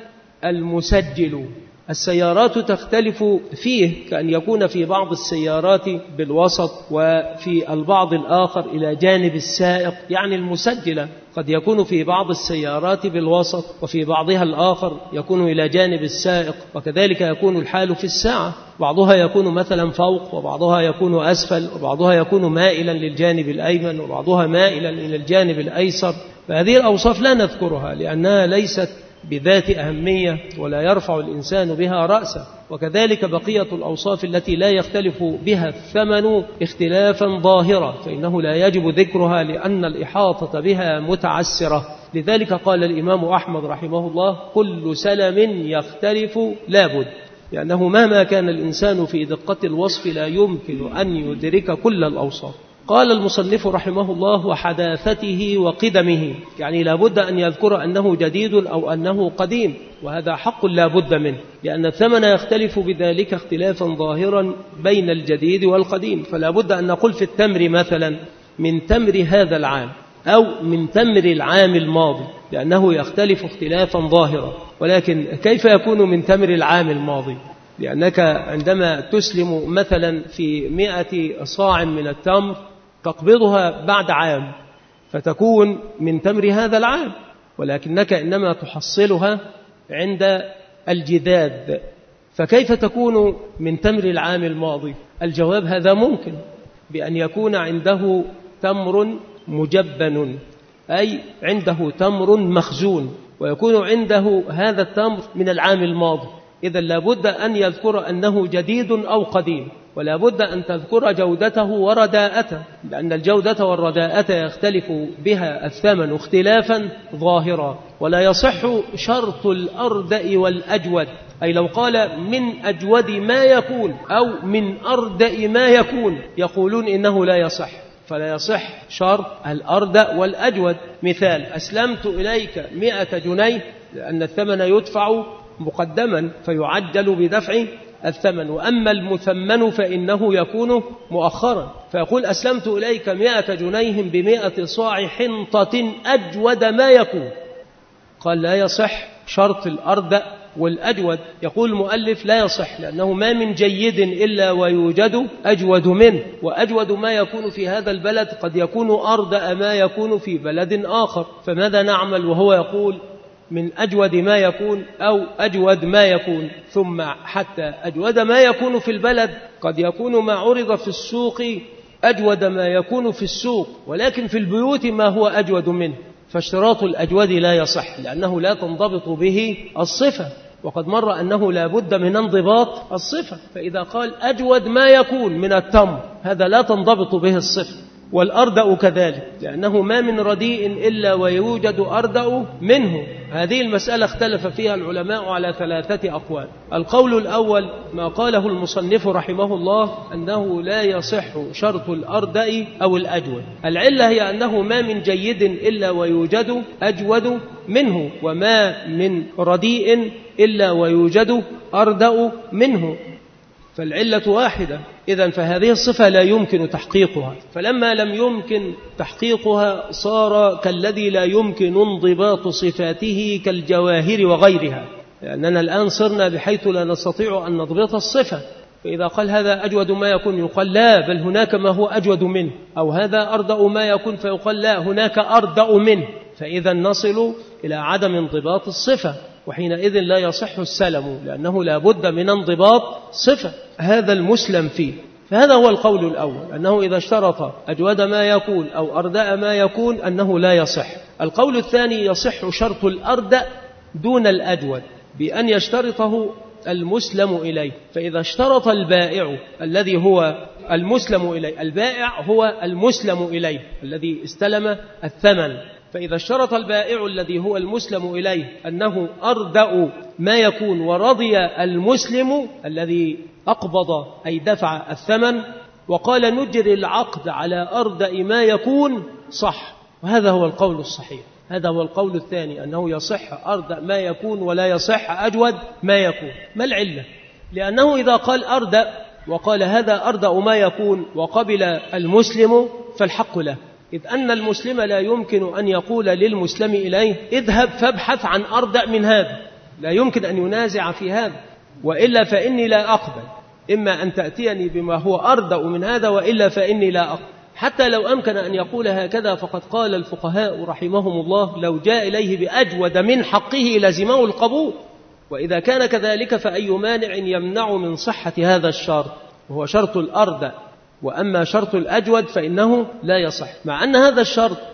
المسجل، السيارات تختلف فيه، كأن يكون في بعض السيارات بالوسط وفي البعض الآخر إلى جانب السائق، يعني المسجلة قد يكون في بعض السيارات بالوسط وفي بعضها الآخر يكون إلى جانب السائق. وكذلك يكون الحال في الساعة، بعضها يكون مثلا فوق وبعضها يكون أسفل وبعضها يكون مائلا للجانب الأيمن وبعضها مائلا إلى الجانب الأيسر. فهذه الأوصاف لا نذكرها لأنها ليست بذات أهمية ولا يرفع الإنسان بها رأسه. وكذلك بقية الأوصاف التي لا يختلف بها الثمن اختلافا ظاهرا فإنه لا يجب ذكرها لأن الإحاطة بها متعسرة. لذلك قال الإمام أحمد رحمه الله: كل سلم يختلف لابد، لأنه مهما كان الإنسان في دقة الوصف لا يمكن أن يدرك كل الأوصاف. قال المصنف رحمه الله: وحداثته وقدمه، يعني لابد أن يذكر أنه جديد أو أنه قديم، وهذا حق لابد منه، لأن الثمن يختلف بذلك اختلافا ظاهرا بين الجديد والقديم. فلا بد أن نقول في التمر مثلا من تمر هذا العام أو من تمر العام الماضي، لأنه يختلف اختلافا ظاهرا. ولكن كيف يكون من تمر العام الماضي؟ لأنك عندما تسلم مثلا في 100 صاع من التمر تقبضها بعد عام فتكون من تمر هذا العام، ولكنك إنما تحصلها عند الجداد، فكيف تكون من تمر العام الماضي؟ الجواب: هذا ممكن بأن يكون عنده تمر مجبن، أي عنده تمر مخزون، ويكون عنده هذا التمر من العام الماضي. إذن لابد أن يذكر أنه جديد أو قديم، ولا بد أن تذكر جودته ورداءته، لأن الجودة والرداءة يختلف بها الثمن اختلافا ظاهرا. ولا يصح شرط الأردأ والأجود، أي لو قال من أجود ما يكون أو من أردأ ما يكون يقولون إنه لا يصح، فلا يصح شرط الأردأ والأجود. مثال: أسلمت إليك 100 جنيه، لأن الثمن يدفع مقدما فيعجل بدفع الثمن، وأما المثمن فإنه يكون مؤخرا، فيقول: أسلمت إليك 100 جنيه ب100 صاع حنطة أجود ما يكون. قال: لا يصح شرط الأردأ والأجود. يقول المؤلف: لا يصح، لأنه ما من جيد إلا ويوجد أجود منه، وأجود ما يكون في هذا البلد قد يكون أردأ ما يكون في بلد آخر، فماذا نعمل وهو يقول من أجود ما يكون أو أجود ما يكون؟ ثم حتى أجود ما يكون في البلد قد يكون ما عرض في السوق أجود ما يكون في السوق، ولكن في البيوت ما هو أجود منه، فاشتراط الأجود لا يصح، لأنه لا تنضبط به الصفة، وقد مر أنه لا بد من انضباط الصفة. فإذا قال أجود ما يكون من التمر هذا لا تنضبط به الصفة. والأردأ كذلك، لأنه ما من رديء إلا ويوجد أردأ منه. هذه المسألة اختلف فيها العلماء على 3 أقوال. القول الأول ما قاله المصنف رحمه الله أنه لا يصح شرط الأردأ أو الأجود. العلة هي أنه ما من جيد إلا ويوجد أجود منه، وما من رديء إلا ويوجد أردأ منه، فالعلة واحدة. إذن فهذه الصفة لا يمكن تحقيقها، فلما لم يمكن تحقيقها صار كالذي لا يمكن انضباط صفاته كالجواهر وغيرها، لأننا الآن صرنا بحيث لا نستطيع أن نضبط الصفة. فإذا قال هذا أجود ما يكون يقال لا، بل هناك ما هو أجود منه، أو هذا أردأ ما يكون فيقال لا، هناك أردأ منه. فإذا نصل إلى عدم انضباط الصفة، وحينئذ لا يصح السلم، لأنه لا بد من انضباط صفة هذا المسلم فيه. فهذا هو القول الأول، أنه إذا اشترط أجود ما يكون أو أردأ ما يكون أنه لا يصح. القول الثاني يصح شرط الأردأ دون الأجود بأن يشترطه المسلم إليه. فإذا اشترط البائع الذي هو المسلم إليه، البائع هو المسلم إليه الذي استلم الثمن، فإذا اشترط البائع الذي هو المسلم إليه أنه أردأ ما يكون ورضي المسلم الذي أقبض أي دفع الثمن وقال نجري العقد على أردأ ما يكون، صح، وهذا هو القول الصحيح. هذا هو القول الثاني، أنه يصح أردأ ما يكون ولا يصح أجود ما يكون. ما العلة؟ لأنه إذا قال أردأ وقال هذا أردأ ما يكون وقبل المسلم فالحق له، إذ أن المسلم لا يمكن أن يقول للمسلم إليه اذهب فابحث عن أردأ من هذا، لا يمكن أن ينازع في هذا، وإلا فإني لا أقبل، إما أن تأتيني بما هو أردأ من هذا وإلا فإني لا أقبل. حتى لو أمكن أن يقول هكذا فقد قال الفقهاء رحمهم الله لو جاء إليه بأجود من حقه لزمه القبول، وإذا كان كذلك فأي مانع يمنع من صحة هذا الشرط، وهو شرط الأردأ. وأما شرط الأجود فإنه لا يصح، مع أن هذا الشرط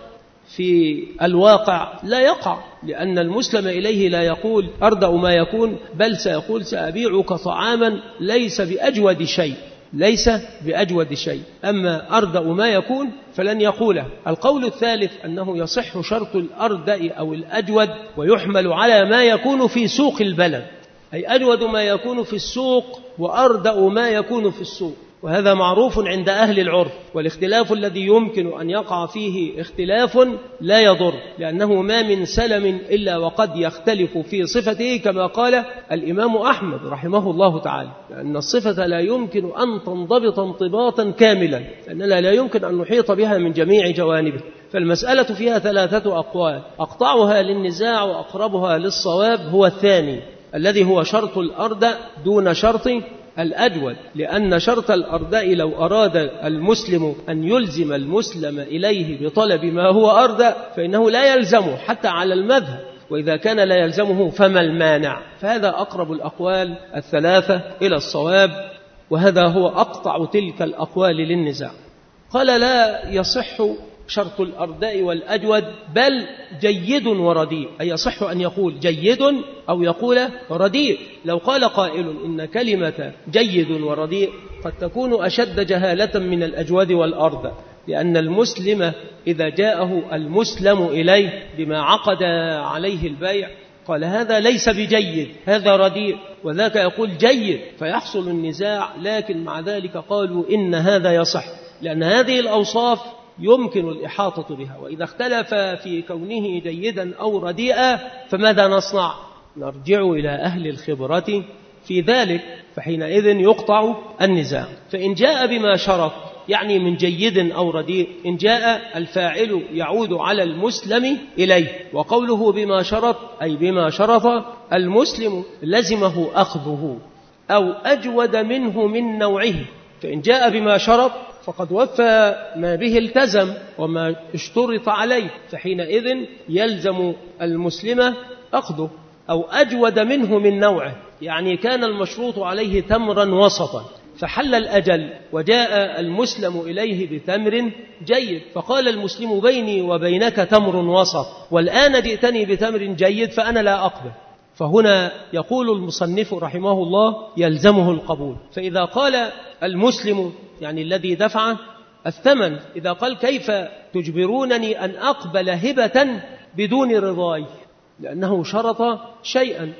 في الواقع لا يقع، لأن المسلم إليه لا يقول أردأ ما يكون، بل سيقول سأبيعك طعاما ليس بأجود شيء، ليس بأجود شيء. أما أردأ ما يكون فلن يقوله. القول الثالث أنه يصح شرط الأردأ أو الأجود ويحمل على ما يكون في سوق البلد، أي أجود ما يكون في السوق وأردأ ما يكون في السوق، وهذا معروف عند أهل العرف. والاختلاف الذي يمكن أن يقع فيه اختلاف لا يضر، لأنه ما من سلم إلا وقد يختلف في صفته، كما قال الإمام أحمد رحمه الله تعالى، لأن الصفة لا يمكن أن تنضبط انضباطا كاملا، لأننا لا يمكن أن نحيط بها من جميع جوانبه. فالمسألة فيها 3 أقوال، أقطعها للنزاع وأقربها للصواب هو الثاني، الذي هو شرط الأردأ دون شرط الأجود، لأن شرط الأردأ لو أراد المسلم أن يلزم المسلم إليه بطلب ما هو أردأ فإنه لا يلزمه حتى على المذهب، وإذا كان لا يلزمه فما المانع؟ فهذا أقرب الأقوال 3 إلى الصواب، وهذا هو أقطع تلك الأقوال للنزاع. قال لا يصح شرط الأرداء والأجود بل جيد ورديء، أي يصح أن يقول جيد أو يقول رديء. لو قال قائل إن كلمة جيد ورديء قد تكون أشد جهالة من الأجود والأرداء، لأن المسلم إذا جاءه المسلم إليه بما عقد عليه البيع قال هذا ليس بجيد، هذا رديء، وذاك يقول جيد، فيحصل النزاع. لكن مع ذلك قالوا إن هذا يصح، لأن هذه الأوصاف يمكن الإحاطة بها، وإذا اختلف في كونه جيدا أو رديئا فماذا نصنع؟ نرجع إلى أهل الخبرة في ذلك، فحينئذ يقطع النزاع. فإن جاء بما شرط يعني من جيد أو رديء، إن جاء الفاعل يعود على المسلم إليه، وقوله بما شرط أي بما شرط المسلم لزمه أخذه أو أجود منه من نوعه. فإن جاء بما شرط فقد وفى ما به التزم وما اشترط عليه، فحينئذ يلزم المسلم أخذه. أو أجود منه من نوعه، يعني كان المشروط عليه تمرا وسطا فحل الأجل وجاء المسلم إليه بتمر جيد، فقال المسلم بيني وبينك تمر وسط، والآن جئتني بتمر جيد فأنا لا أقبل. فهنا يقول المصنف رحمه الله يلزمه القبول. فإذا قال المسلم يعني الذي دفع الثمن، إذا قال كيف تجبرونني أن أقبل هبة بدون رضاي، لأنه شرط شيئا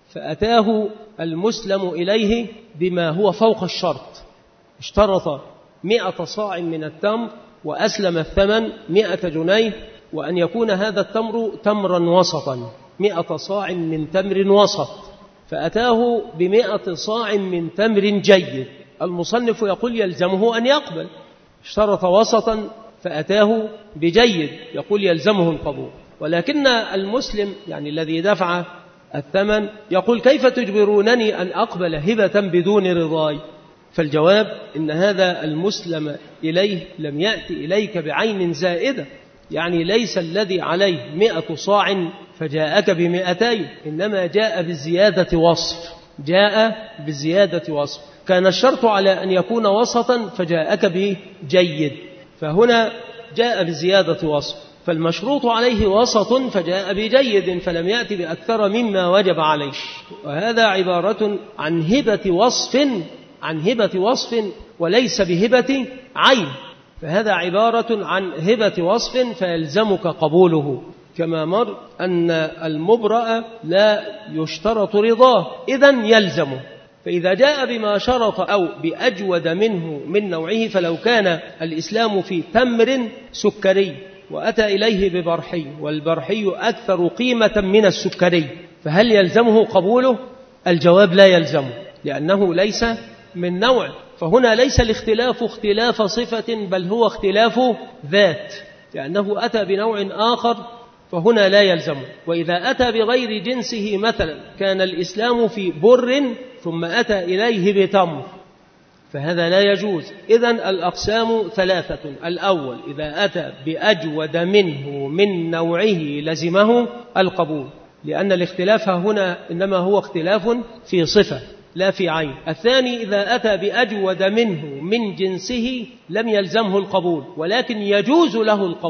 فأتاه المسلم إليه بما هو فوق الشرط، اشترط 100 صاع من التمر وأسلم الثمن 100 جنيه، وأن يكون هذا التمر تمرا وسطا، 100 صاع من تمر وسط، فأتاه ب100 صاع من تمر جيد. المصنف يقول يلزمه أن يقبل، اشترط وسطا فأتاه بجيد، يقول يلزمه القبول. ولكن المسلم يعني الذي دفع الثمن يقول كيف تجبرونني أن أقبل هبة بدون رضاي؟ فالجواب إن هذا المسلم إليه لم يأتي إليك بعين زائدة، يعني ليس الذي عليه 100 صاع فجاءك ب200، إنما جاء بالزيادة وصف، جاء بالزيادة وصف. كان الشرط على أن يكون وسطا فجاءك بجيد، فهنا جاء بزيادة وصف، فالمشروط عليه وسط فجاء بجيد، فلم يأتي بأكثر مما وجب عليه. وهذا عبارة عن هبة وصف وليس بهبة عين، فهذا عبارة عن هبة وصف فيلزمك قبوله. كما مر أن المبرأ لا يشترط رضاه، إذن يلزمه. فإذا جاء بما شرط أو بأجود منه من نوعه، فلو كان الإسلام في تمر سكري وأتى إليه ببرحي، والبرحي أكثر قيمة من السكري، فهل يلزمه قبوله؟ الجواب لا يلزمه، لأنه ليس من نوع. فهنا ليس الاختلاف اختلاف صفة، بل هو اختلاف ذات، لأنه أتى بنوع آخر فهنا لا يلزمه. وإذا أتى بغير جنسه، مثلا كان الإسلام في بر ثم أتى إليه بتمر، فهذا لا يجوز. إذن الأقسام 3: الأول إذا أتى بأجود منه من نوعه لزمه القبول، لأن الاختلاف هنا إنما هو اختلاف في صفة لا في عين. الثاني إذا أتى بأجود منه من جنسه لم يلزمه القبول، ولكن يجوز له القبول،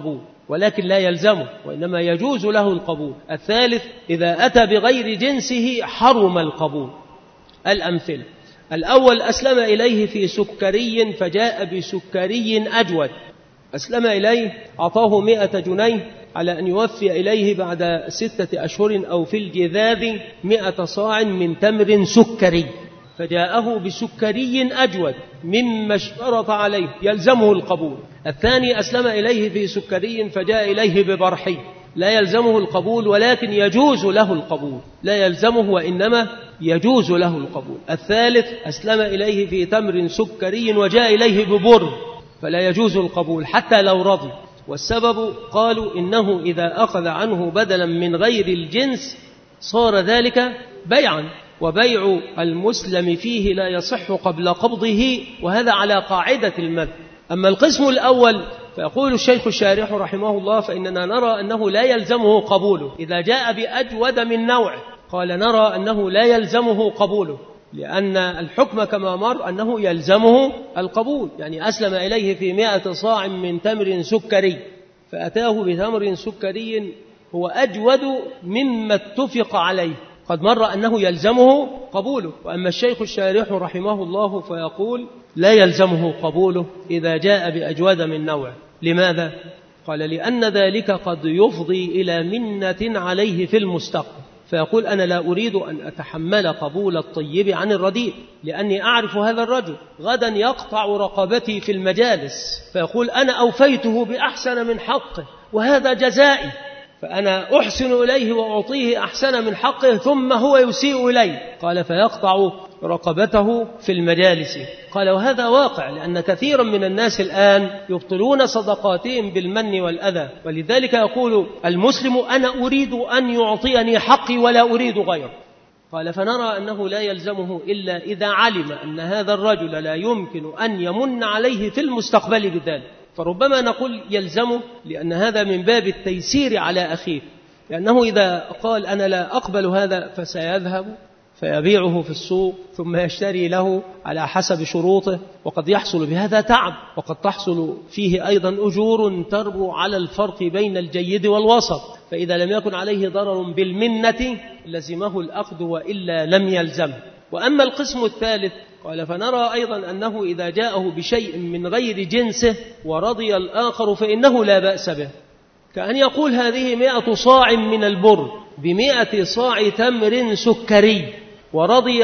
ولكن لا يلزمه، وإنما يجوز له القبول. الثالث إذا أتى بغير جنسه حرم القبول. الأمثلة: الأول أسلم إليه في سكري فجاء بسكري أجود، أسلم إليه أعطاه 100 جنيه على أن يوفي إليه بعد 6 أشهر أو في الجذاذ 100 صاع من تمر سكري، فجاءه بسكري أجود مما اشترط عليه، يلزمه القبول. الثاني أسلم إليه في سكري فجاء إليه ببرحي، لا يلزمه القبول ولكن يجوز له القبول، لا يلزمه وإنما يجوز له القبول. الثالث أسلم إليه في تمر سكري وجاء إليه ببر، فلا يجوز القبول حتى لو رضي. والسبب قالوا إنه إذا أخذ عنه بدلا من غير الجنس صار ذلك بيعا، وبيع المسلم فيه لا يصح قبل قبضه، وهذا على قاعدة المذهب. أما القسم الأول فيقول الشيخ الشارح رحمه الله: فإننا نرى أنه لا يلزمه قبوله إذا جاء بأجود من نوعه. قال: نرى أنه لا يلزمه قبوله، لأن الحكم كما مر أنه يلزمه القبول. يعني أسلم إليه في 100 صاع من تمر سكري، فأتاه بتمر سكري هو أجود مما اتفق عليه، قد مر أنه يلزمه قبوله. وأما الشيخ الشارح رحمه الله فيقول: لا يلزمه قبوله إذا جاء بأجود من نوع. لماذا؟ قال: لأن ذلك قد يفضي إلى منة عليه في المستقبل، فيقول: أنا لا أريد أن أتحمل قبول الطيب عن الرديء، لأني أعرف هذا الرجل غدا يقطع رقبتي في المجالس، فيقول: أنا أوفيته بأحسن من حقه وهذا جزائي، فأنا أحسن إليه وأعطيه أحسن من حقه ثم هو يسيء إليه. قال: فيقطع رقبته في المجالس. قال: وهذا واقع، لأن كثيرا من الناس الآن يبطلون صدقاتهم بالمن والأذى، ولذلك يقول المسلم: أنا أريد أن يعطيني حقي ولا أريد غيره. قال: فنرى أنه لا يلزمه إلا إذا علم أن هذا الرجل لا يمكن أن يمن عليه في المستقبل بذلك، فربما نقول يلزمه لأن هذا من باب التيسير على أخيه، لأنه إذا قال: أنا لا أقبل هذا فسيذهب فيبيعه في السوق ثم يشتري له على حسب شروطه، وقد يحصل بهذا تعب، وقد تحصل فيه أيضا أجور تربو على الفرق بين الجيد والوسط، فإذا لم يكن عليه ضرر بالمنة لزمه الأخذ وإلا لم يلزمه. وأما القسم الثالث قال: فنرى أيضا أنه إذا جاءه بشيء من غير جنسه ورضي الآخر فإنه لا بأس به، كأن يقول: هذه 100 صاع من البر ب100 صاع تمر سكري، ورضي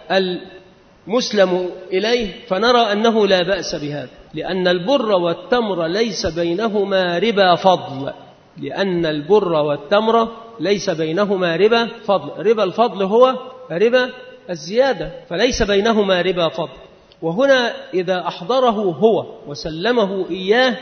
المسلم إليه، فنرى أنه لا بأس بهذا، لأن البر والتمر ليس بينهما ربا فضل، لأن البر والتمر ليس بينهما ربا فضل، ربا الفضل هو ربا الزيادة، فليس بينهما ربا فضل. وهنا إذا أحضره هو وسلمه إياه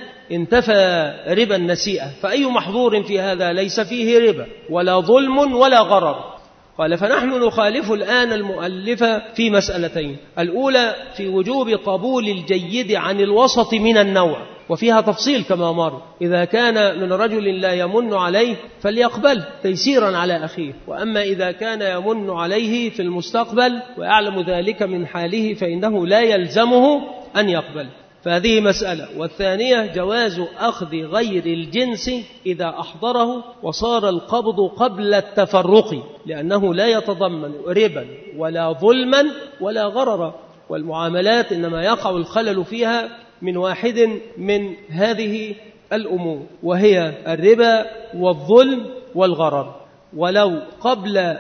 انتفى ربا النسيئة، فأي محظور في هذا ليس فيه ربا ولا ظلم ولا غرر. قال: فنحن نخالف الآن المؤلف في مسألتين: الأولى في وجوب قبول الجيد عن الوسط من النوع، وفيها تفصيل كما مر، إذا كان من رجل لا يمن عليه فليقبل تيسيرا على أخيه، وأما إذا كان يمن عليه في المستقبل ويعلم ذلك من حاله فإنه لا يلزمه أن يقبل، فهذه مسألة. والثانية جواز أخذ غير الجنس إذا أحضره وصار القبض قبل التفرق، لأنه لا يتضمن ربا ولا ظلما ولا غررا، والمعاملات إنما يقع الخلل فيها من واحد من هذه الأمور، وهي الربا والظلم والغرر، ولو قبل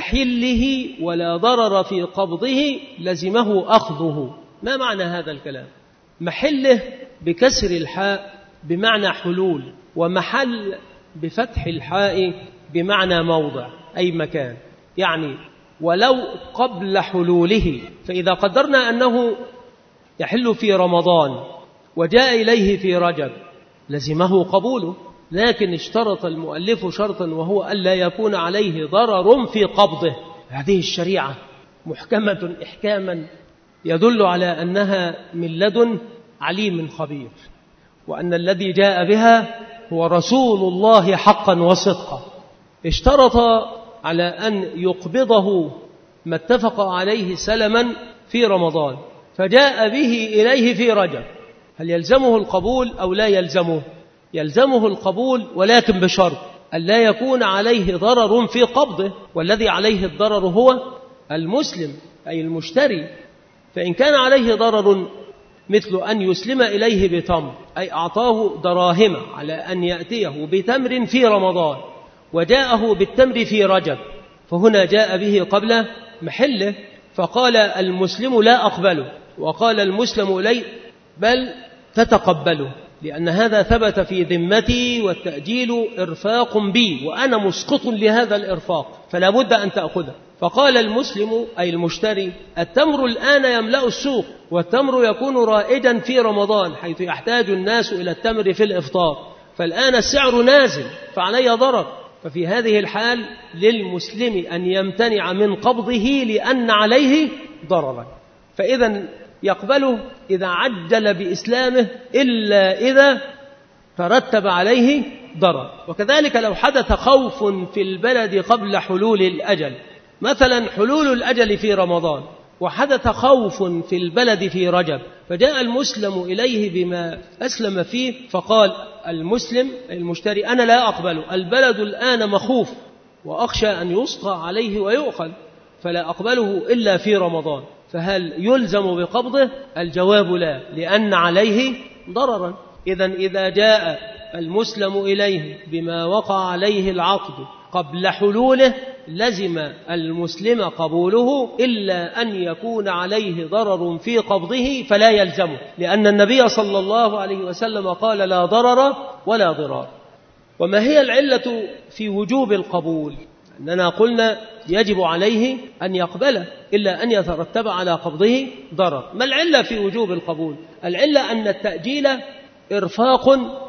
محله ولا ضرر في قبضه لزمه أخذه. ما معنى هذا الكلام؟ محله بكسر الحاء بمعنى حلول، ومحل بفتح الحاء بمعنى موضع أي مكان، يعني ولو قبل حلوله. فإذا قدرنا أنه يحل في رمضان وجاء إليه في رجب لزمه قبوله، لكن اشترط المؤلف شرطا وهو ألا يكون عليه ضرر في قبضه. هذه الشريعة محكمة إحكاما يدل على أنها من لدن عليم خبير، وأن الذي جاء بها هو رسول الله حقا وصدقا. اشترط على أن يقبضه ما اتفق عليه سلما في رمضان، فجاء به إليه في رجب، هل يلزمه القبول أو لا يلزمه؟ يلزمه القبول، ولكن بشرط ألا يكون عليه ضرر في قبضه، والذي عليه الضرر هو المسلم أي المشتري. فإن كان عليه ضرر مثل أن يسلم إليه بتمر، أي أعطاه دراهم على أن يأتيه بتمر في رمضان وجاءه بالتمر في رجب، فهنا جاء به قبل محله، فقال المسلم لا أقبله، وقال المسلم إليه بل تتقبله، لأن هذا ثبت في ذمتي والتأجيل إرفاق بي، وأنا مسقط لهذا الإرفاق فلا بد أن تأخذه. فقال المسلم أي المشتري التمر الآن يملأ السوق، والتمر يكون رائجا في رمضان حيث يحتاج الناس إلى التمر في الإفطار، فالآن السعر نازل فعلي ضرر، ففي هذه الحال للمسلم أن يمتنع من قبضه لأن عليه ضررا، فإذا يقبله إذا عجل بإسلامه إلا إذا ترتب عليه ضرر. وكذلك لو حدث خوف في البلد قبل حلول الأجل، مثلا حلول الأجل في رمضان وحدث خوف في البلد في رجب، فجاء المسلم إليه بما أسلم فيه، فقال المسلم المشتري أنا لا أقبله، البلد الآن مخوف وأخشى أن يسقى عليه ويؤخذ، فلا أقبله إلا في رمضان، فهل يلزم بقبضه؟ الجواب لا، لأن عليه ضررا. إذا جاء المسلم إليه بما وقع عليه العقد قبل حلوله لزم المسلم قبوله، إلا أن يكون عليه ضرر في قبضه فلا يلزمه، لأن النبي صلى الله عليه وسلم قال لا ضرر ولا ضرار. وما هي العلة في وجوب القبول؟ أننا قلنا يجب عليه أن يقبله إلا أن يترتب على قبضه ضرر. ما العلة في وجوب القبول؟ العلة أن التأجيل إرفاق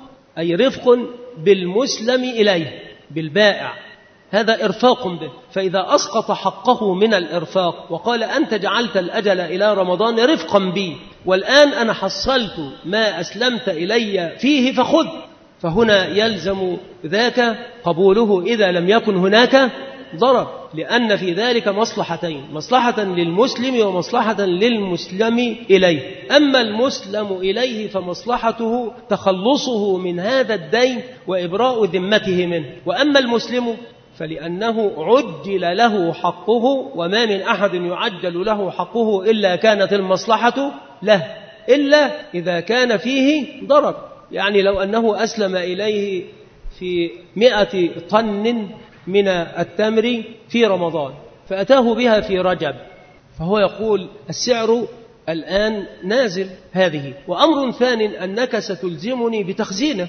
أي رفق بالمسلم إليه بالبائع، هذا إرفاق به، فإذا أسقط حقه من الإرفاق وقال أنت جعلت الأجل إلى رمضان رفقا بي، والآن أنا حصلت ما أسلمت إلي فيه فخذ، فهنا يلزم ذاك قبوله إذا لم يكن هناك ضرر، لأن في ذلك مصلحتين، مصلحة للمسلم ومصلحة للمسلم إليه. أما المسلم إليه فمصلحته تخلصه من هذا الدين وإبراء ذمته منه، وأما المسلم فلأنه عجل له حقه، وما من أحد يعجل له حقه إلا كانت المصلحة له، إلا إذا كان فيه ضرر. يعني لو أنه أسلم إليه في 100 طن من التمر في رمضان فأتاه بها في رجب، فهو يقول السعر الآن نازل هذه. وأمر ثاني أنك ستلزمني بتخزينه،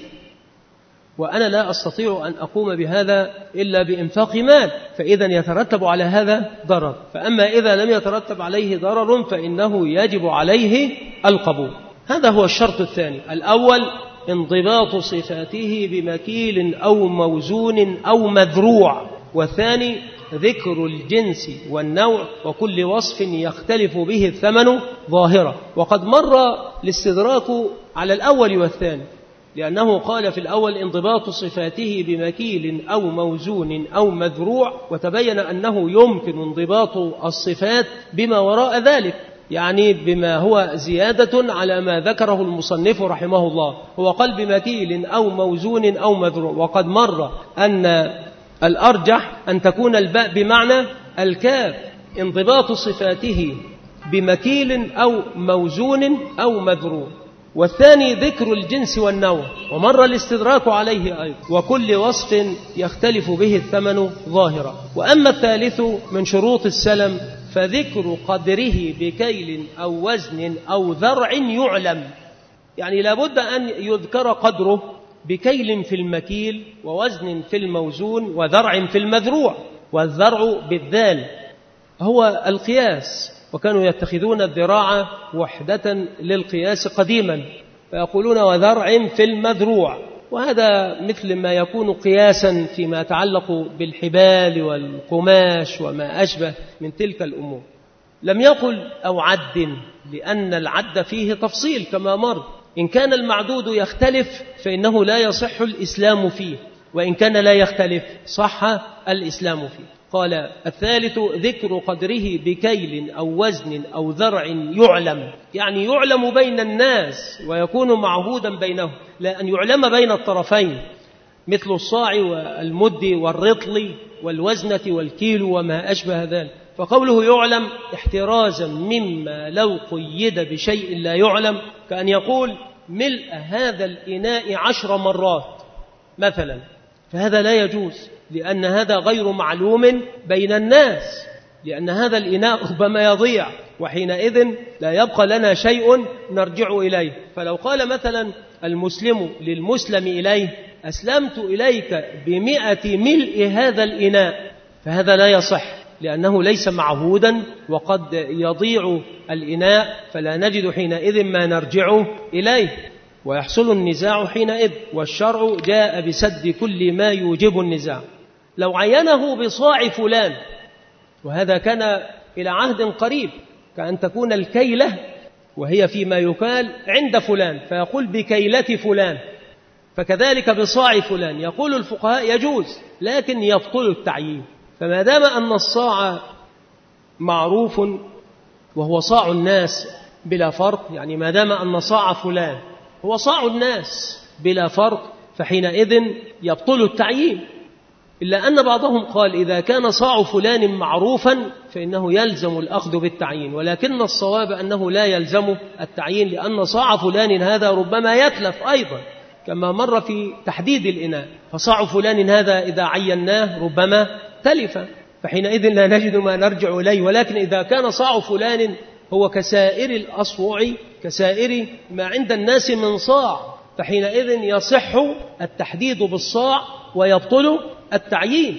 وأنا لا أستطيع أن أقوم بهذا إلا بإنفاق مال، فإذا يترتب على هذا ضرر. فأما إذا لم يترتب عليه ضرر فإنه يجب عليه القبول. هذا هو الشرط الثاني. الأول انضباط صفاته بمكيل أو موزون أو مذروع، والثاني ذكر الجنس والنوع وكل وصف يختلف به الثمن ظاهرة. وقد مر الاستدراك على الأول والثاني، لأنه قال في الأول انضباط صفاته بمكيل أو موزون أو مذروع، وتبين أنه يمكن انضباط الصفات بما وراء ذلك، يعني بما هو زيادة على ما ذكره المصنف رحمه الله. هو قال بمكيل أو موزون أو مذروع، وقد مر أن الأرجح أن تكون الباء بمعنى الكاف، انضباط صفاته بمكيل أو موزون أو مذروع، والثاني ذكر الجنس والنوع، ومر الاستدراك عليه أيضا، وكل وصف يختلف به الثمن ظاهرا. وأما الثالث من شروط السلم فذكر قدره بكيل أو وزن أو ذرع يعلم، يعني لابد أن يذكر قدره بكيل في المكيل ووزن في الموزون وذرع في المذروع، والذرع بالذال هو القياس، وكانوا يتخذون الذراع وحدة للقياس قديما فيقولون وذرع في المذروع، وهذا مثل ما يكون قياسا فيما يتعلق بالحبال والقماش وما أشبه من تلك الأمور. لم يقل أو عد، لأن العد فيه تفصيل كما مر، إن كان المعدود يختلف فإنه لا يصح الإسلام فيه، وإن كان لا يختلف صح الإسلام فيه. قال الثالث ذكر قدره بكيل أو وزن أو ذرع يعلم، يعني يعلم بين الناس ويكون معهودا بينهم، لا أن يعلم بين الطرفين، مثل الصاع والمد والرطل والوزنة والكيلو وما أشبه ذلك. فقوله يعلم احترازا مما لو قيد بشيء لا يعلم، كأن يقول ملء هذا الإناء 10 مرات مثلا، فهذا لا يجوز، لأن هذا غير معلوم بين الناس، لأن هذا الإناء ربما يضيع، وحينئذ لا يبقى لنا شيء نرجع إليه. فلو قال مثلا المسلم للمسلم إليه أسلمت إليك ب100 ملء هذا الإناء، فهذا لا يصح، لأنه ليس معهودا وقد يضيع الإناء، فلا نجد حينئذ ما نرجع إليه، ويحصل النزاع حينئذ، والشرع جاء بسد كل ما يوجب النزاع. لو عينه بصاع فلان، وهذا كان إلى عهد قريب، كأن تكون الكيلة وهي فيما يكال عند فلان، فيقول بكيلة فلان، فكذلك بصاع فلان. يقول الفقهاء يجوز، لكن يبطل التعيين. فما دام أن الصاع معروف وهو صاع الناس بلا فرق، يعني ما دام أن صاع فلان هو صاع الناس بلا فرق، فحينئذ يبطل التعيين. إلا أن بعضهم قال إذا كان صاع فلان معروفا فإنه يلزم الأخذ بالتعيين، ولكن الصواب أنه لا يلزم التعيين، لأن صاع فلان هذا ربما يتلف أيضا، كما مر في تحديد الإناء، فصاع فلان هذا إذا عيناه ربما تلف، فحينئذ لا نجد ما نرجع إليه. ولكن إذا كان صاع فلان هو كسائر الأصوع، كسائر ما عند الناس من صاع، فحينئذ يصح التحديد بالصاع ويبطل التعيين.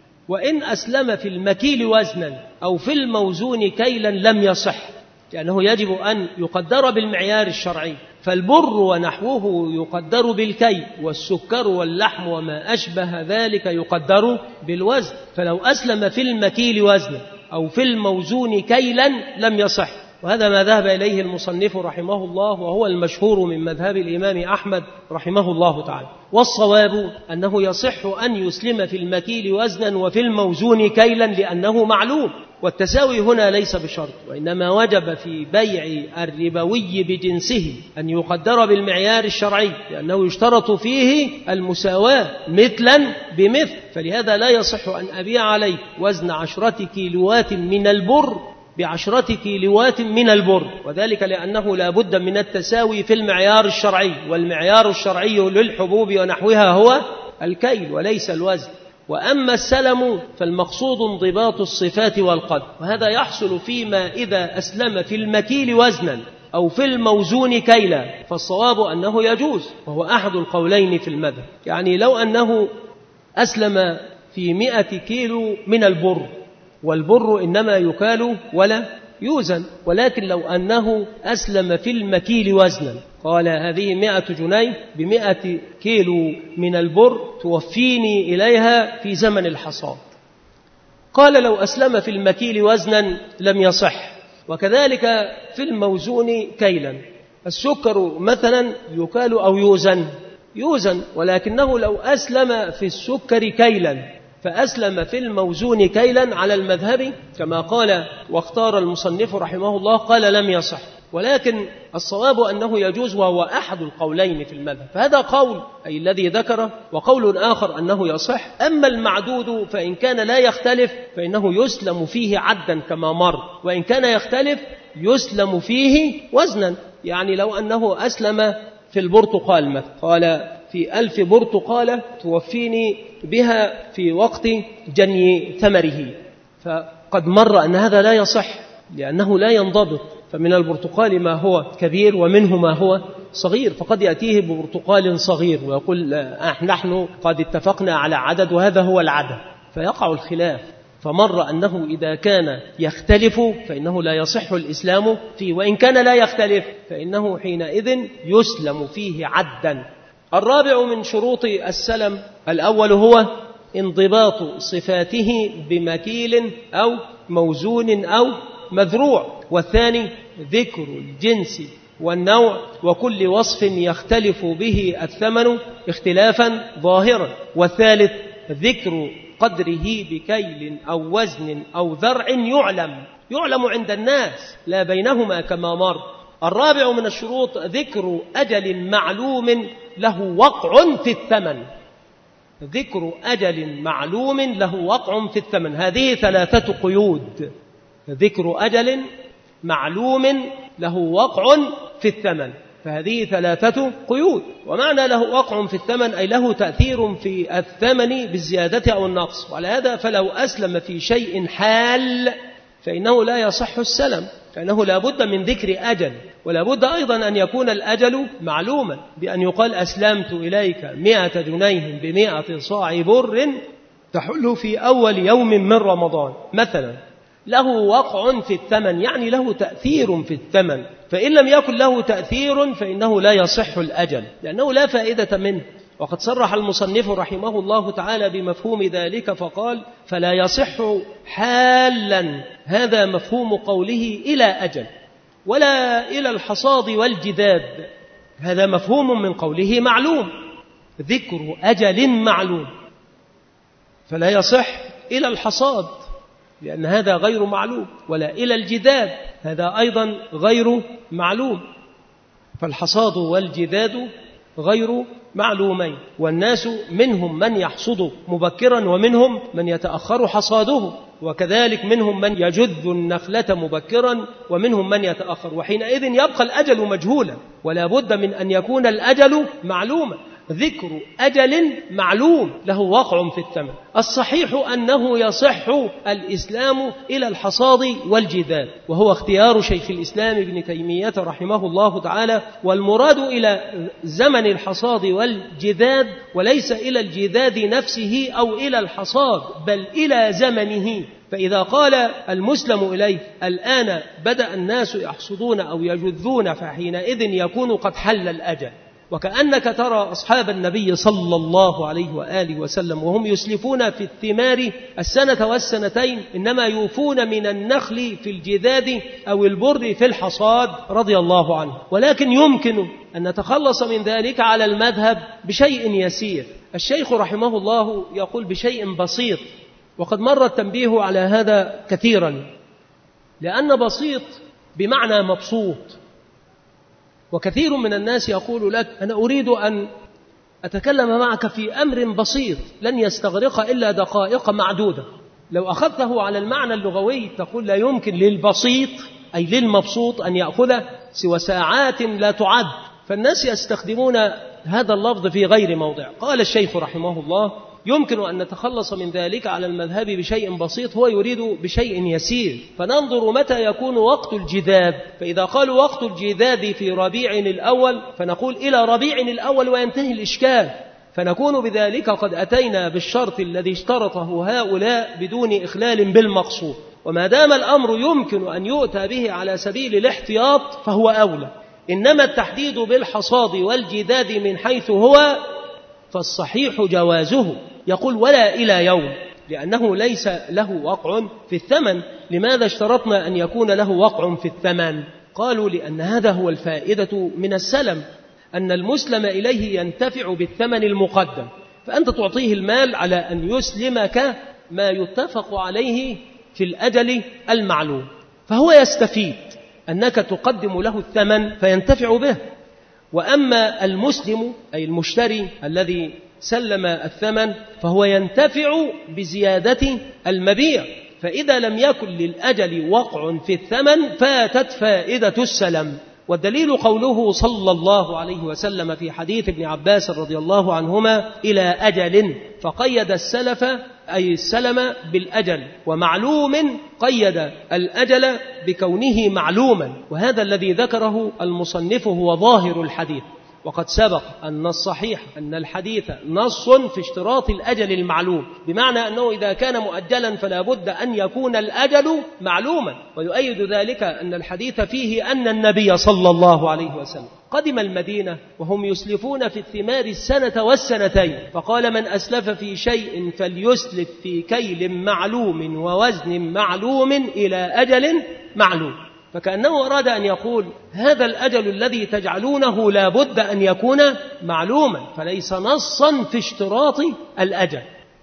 وإن أسلم في المكيل وزنا أو في الموزون كيلا لم يصح، لأنه يجب أن يقدر بالمعيار الشرعي، فالبر ونحوه يقدر بالكي، والسكر واللحم وما أشبه ذلك يقدر بالوزن. فلو أسلم في المكيل وزنا أو في الموزون كيلا لم يصح، وهذا ما ذهب إليه المصنف رحمه الله، وهو المشهور من مذهب الإمام أحمد رحمه الله تعالى. والصواب أنه يصح أن يسلم في المكيل وزنا وفي الموزون كيلا، لأنه معلوم، والتساوي هنا ليس بشرط، وإنما وجب في بيع الربوي بجنسه أن يقدر بالمعيار الشرعي، لأنه يشترط فيه المساواة مثلا بمثل. فلهذا لا يصح أن أبيع عليه وزن 10 كيلوات من البر ب10 كيلوات من البر، وذلك لأنه لا بد من التساوي في المعيار الشرعي، والمعيار الشرعي للحبوب ونحوها هو الكيل وليس الوزن. وأما السلم فالمقصود انضباط الصفات والقدر، وهذا يحصل فيما إذا أسلم في المكيل وزنا أو في الموزون كيلا، فالصواب أنه يجوز، وهو أحد القولين في المذهب. يعني لو أنه أسلم في 100 كيلو من البر، والبر إنما يكال ولا يوزن، ولكن لو أنه أسلم في المكيل وزنا، قال هذه 100 جنيه ب100 كيلو من البر توفيني إليها في زمن الحصاد، قال لو أسلم في المكيل وزنا لم يصح. وكذلك في الموزون كيلا، السكر مثلا يكال أو يوزن، ولكنه لو أسلم في السكر كيلا فأسلم في الموزون كيلا على المذهب كما قال واختار المصنف رحمه الله، قال لم يصح. ولكن الصواب أنه يجوز، وهو أحد القولين في المذهب. فهذا قول أي الذي ذكره، وقول آخر أنه يصح. أما المعدود فإن كان لا يختلف فإنه يسلم فيه عدا كما مر، وإن كان يختلف يسلم فيه وزنا. يعني لو أنه أسلم في البرتقال مثلا، قال في 1000 برتقالة توفيني بها في وقت جني ثمره، فقد مر أن هذا لا يصح، لأنه لا ينضبط. فمن البرتقال ما هو كبير ومنه ما هو صغير، فقد يأتيه ببرتقال صغير ويقول نحن قد اتفقنا على عدد وهذا هو العدد، فيقع الخلاف. فمر أنه إذا كان يختلف فإنه لا يصح الإسلام فيه، وإن كان لا يختلف فإنه حينئذ يسلم فيه عدا. الرابع من شروط السلم الأول هو انضباط صفاته بمكيل أو موزون أو مذروع، والثاني ذكر الجنس والنوع وكل وصف يختلف به الثمن اختلافا ظاهرا، والثالث ذكر قدره بكيل أو وزن أو ذرع يعلم عند الناس لا بينهما كما مر. الرابع من الشروط ذكر أجل معلوم له وقع في الثمن. ذكر أجل معلوم له وقع في الثمن. هذه 3 قيود. ذكر أجل معلوم له وقع في الثمن، فهذه 3 قيود. ومعنى له وقع في الثمن أي له تأثير في الثمن بالزيادة أو النقص. وعلى هذا فلو أسلم في شيء حال فإنه لا يصح السلم، فإنه لا بد من ذكر أجل، ولا بد أيضا أن يكون الأجل معلوما، بأن يقال أسلمت إليك 100 جنيه ب100 صاع بر تحل في أول يوم من رمضان مثلا. له وقع في الثمن يعني له تأثير في الثمن، فإن لم يكن له تأثير فإنه لا يصح الأجل لأنه لا فائدة منه. وقد صرح المصنف رحمه الله تعالى بمفهوم ذلك فقال فلا يصح حالا. هذا مفهوم قوله إلى أجل ولا إلى الحصاد والجداد. هذا مفهوم من قوله معلوم، ذكر أجل معلوم، فلا يصح إلى الحصاد لأن هذا غير معلوم، ولا إلى الجداد هذا أيضا غير معلوم. فالحصاد والجداد غير معلومين، والناس منهم من يحصد مبكرا ومنهم من يتأخر حصاده، وكذلك منهم من يجذ النخلة مبكرا ومنهم من يتأخر، وحينئذ يبقى الأجل مجهولا، ولا بد من أن يكون الأجل معلوما. ذكر أجل معلوم له وقع في الثمن. الصحيح أنه يصح الإسلام إلى الحصاد والجداد، وهو اختيار شيخ الإسلام ابن تيمية رحمه الله تعالى، والمراد إلى زمن الحصاد والجداد وليس إلى الجداد نفسه أو إلى الحصاد، بل إلى زمنه. فإذا قال المسلم إليه الآن بدأ الناس يحصدون أو يجذون فحينئذ يكون قد حل الأجل. وكأنك ترى أصحاب النبي صلى الله عليه وآله وسلم وهم يسلفون في الثمار السنة والسنتين إنما يوفون من النخل في الجداد أو البر في الحصاد رضي الله عنه. ولكن يمكن أن نتخلص من ذلك على المذهب بشيء يسير. الشيخ رحمه الله يقول بشيء بسيط، وقد مر التنبيه على هذا كثيرا، لأن بسيط بمعنى مبسوط. وكثير من الناس يقول لك أنا أريد أن أتكلم معك في أمر بسيط لن يستغرق إلا دقائق معدودة. لو أخذته على المعنى اللغوي تقول لا يمكن للبسيط أي للمبسوط أن يأخذ سوى ساعات لا تعد، فالناس يستخدمون هذا اللفظ في غير موضع. قال الشيخ رحمه الله يمكن أن نتخلص من ذلك على المذهب بشيء بسيط، هو يريد بشيء يسير. فننظر متى يكون وقت الجداد، فإذا قالوا وقت الجداد في ربيع الأول فنقول إلى ربيع الأول وينتهي الإشكال، فنكون بذلك قد أتينا بالشرط الذي اشترطه هؤلاء بدون إخلال بالمقصود. وما دام الأمر يمكن أن يؤتى به على سبيل الاحتياط فهو أولى. إنما التحديد بالحصاد والجداد من حيث هو فالصحيح جوازه. يقول ولا إلى يوم، لأنه ليس له وقع في الثمن. لماذا اشترطنا أن يكون له وقع في الثمن؟ قالوا لأن هذا هو الفائدة من السلم، أن المسلم إليه ينتفع بالثمن المقدم، فأنت تعطيه المال على أن يسلمك ما يتفق عليه في الأجل المعلوم، فهو يستفيد أنك تقدم له الثمن فينتفع به. وأما المسلم أي المشتري الذي سلم الثمن فهو ينتفع بزيادة المبيع، فإذا لم يكن للأجل وقع في الثمن فاتت فائدة السلم. والدليل قوله صلى الله عليه وسلم في حديث ابن عباس رضي الله عنهما إلى أجل، فقيد السلف أي السلم بالأجل، ومعلوم قيد الأجل بكونه معلوما، وهذا الذي ذكره المصنف هو ظاهر الحديث. وقد سبق أن الصحيح أن الحديث نص في اشتراط الأجل المعلوم، بمعنى أنه إذا كان مؤجلا فلا بد أن يكون الأجل معلوما. ويؤيد ذلك أن الحديث فيه أن النبي صلى الله عليه وسلم قدم المدينة وهم يسلفون في الثمار السنة والسنتين، فقال من أسلف في شيء فليسلف في كيل معلوم ووزن معلوم إلى أجل معلوم. فكأنه أراد أن يقول هذا الأجل الذي تجعلونه لا بد أن يكون معلوما، فليس نصا في اشتراط الأجل.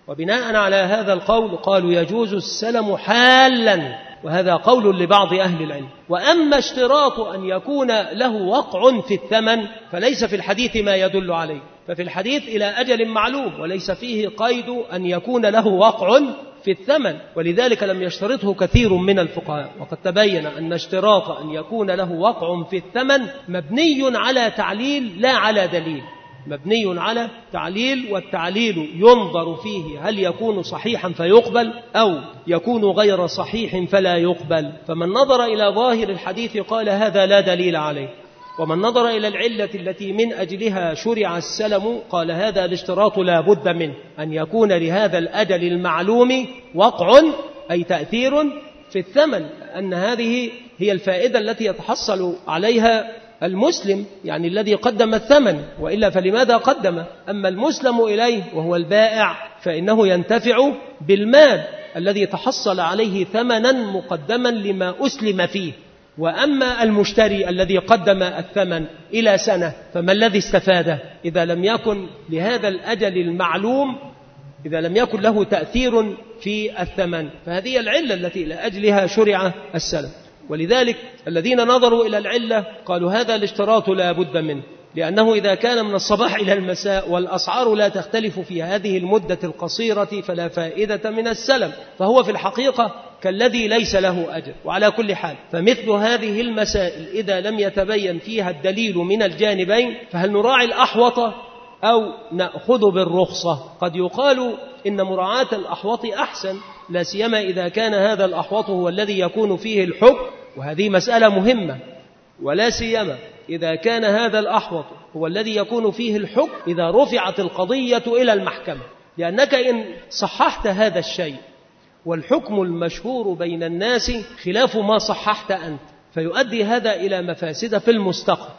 وبناء على هذا القول قالوا يجوز السلم حالا، وهذا قول لبعض أهل العلم. وأما اشتراط أن يكون له وقع في الثمن فليس في الحديث ما يدل عليه، ففي الحديث إلى أجل معلوم وليس فيه قيد أن يكون له وقع في الثمن، ولذلك لم يشترطه كثير من الفقهاء. وقد تبين أن اشتراط أن يكون له وقع في الثمن مبني على تعليل لا على دليل، مبني على تعليل، والتعليل ينظر فيه هل يكون صحيحا فيقبل أو يكون غير صحيح فلا يقبل. فمن نظر إلى ظاهر الحديث قال هذا لا دليل عليه، ومن نظر إلى العلة التي من أجلها شرع السلم قال هذا الاشتراط لا بد منه، أن يكون لهذا الأجل المعلوم وقع أي تأثير في الثمن، أن هذه هي الفائدة التي يتحصل عليها المسلم، يعني الذي قدم الثمن، وإلا فلماذا قدم؟ أما المسلم إليه وهو البائع فإنه ينتفع بالمال الذي تحصل عليه ثمنا مقدما لما أسلم فيه. وأما المشتري الذي قدم الثمن إلى سنة فما الذي استفاده إذا لم يكن لهذا الأجل المعلوم، إذا لم يكن له تأثير في الثمن؟ فهذه العلة التي لأجلها شرع السلم. ولذلك الذين نظروا إلى العلة قالوا هذا الاشتراط لا بد منه، لأنه إذا كان من الصباح إلى المساء والأسعار لا تختلف في هذه المدة القصيرة فلا فائدة من السلم، فهو في الحقيقة كالذي ليس له أجر. وعلى كل حال فمثل هذه المسائل إذا لم يتبين فيها الدليل من الجانبين فهل نراعي الأحوط أو نأخذ بالرخصة؟ قد يقال إن مراعاة الأحوط أحسن، لا سيما إذا كان هذا الأحوط هو الذي يكون فيه الحكم، وهذه مسألة مهمة، ولا سيما إذا كان هذا الأحوط هو الذي يكون فيه الحكم إذا رفعت القضية إلى المحكمة، لأنك إن صححت هذا الشيء والحكم المشهور بين الناس خلاف ما صححت أنت فيؤدي هذا إلى مفاسد في المستقبل.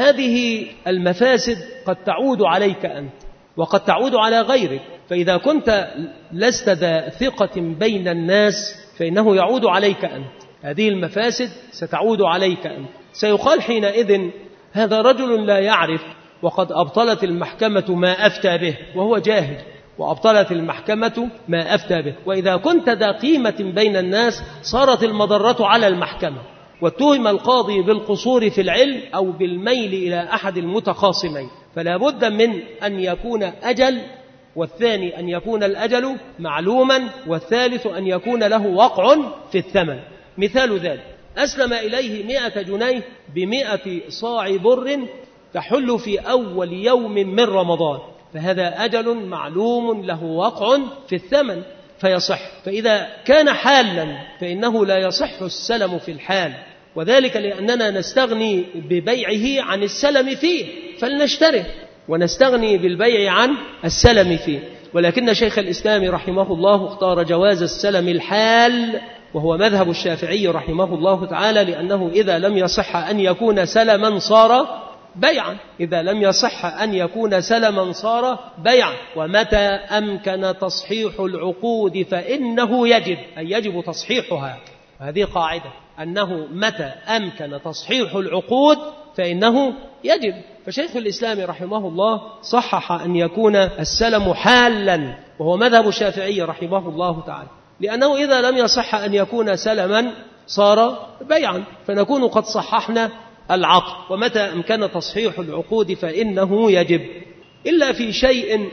هذه المفاسد قد تعود عليك أنت وقد تعود على غيرك، فإذا كنت لست ذا ثقة بين الناس فإنه يعود عليك أنت، هذه المفاسد ستعود عليك أنت. سيقال حينئذ هذا رجل لا يعرف وقد أبطلت المحكمة ما أفتى به، وهو جاهل، وأبطلت المحكمة ما أفتى به. وإذا كنت ذا قيمة بين الناس صارت المضرة على المحكمة، واتهم القاضي بالقصور في العلم أو بالميل إلى أحد المتخاصمين. فلا بد من أن يكون أجل، والثاني أن يكون الأجل معلوما، والثالث أن يكون له وقع في الثمن. مثال ذلك أسلم إليه 100 جنيه ب100 صاع بر تحل في أول يوم من رمضان، فهذا أجل معلوم له وقع في الثمن فيصح. فإذا كان حالا فإنه لا يصح السلم في الحال، وذلك لأننا نستغني ببيعه عن السلم فيه، فلنشتره ونستغني بالبيع عن السلم فيه. ولكن شيخ الإسلام رحمه الله اختار جواز السلم الحال، وهو مذهب الشافعي رحمه الله تعالى، لأنه إذا لم يصح أن يكون سلما صار بيعا، إذا لم يصح أن يكون سلما صار بيعا. ومتى أمكن تصحيح العقود فإنه يجب، أي يجب تصحيحها. هذه قاعدة، أنه متى أمكن تصحيح العقود فإنه يجب. فشيخ الإسلام رحمه الله صحح أن يكون السلم حالا، وهو مذهب الشافعي رحمه الله تعالى، لأنه إذا لم يصح أن يكون سلما صار بيعا، فنكون قد صححنا العقد. ومتى أمكن تصحيح العقود فإنه يجب، إلا في شيء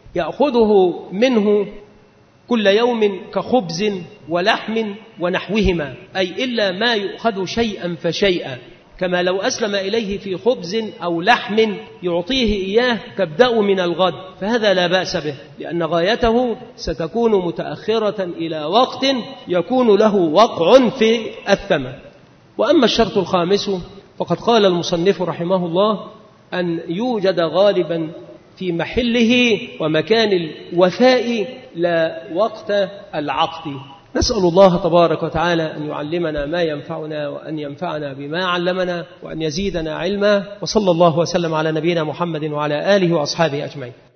يأخذه منه كل يوم كخبز ولحم ونحوهما، أي إلا ما يؤخذ شيئا فشيئا، كما لو أسلم إليه في خبز أو لحم يعطيه إياه تبدأ من الغد، فهذا لا بأس به، لأن غايته ستكون متأخرة إلى وقت يكون له وقع في الثمن. وأما الشرط الخامس فقد قال المصنف رحمه الله أن يوجد غالبا في محله ومكان الوفاء لا وقت العقد. نسأل الله تبارك وتعالى أن يعلمنا ما ينفعنا، وأن ينفعنا بما علمنا، وأن يزيدنا علما. وصلى الله وسلم على نبينا محمد وعلى آله وأصحابه أجمعين.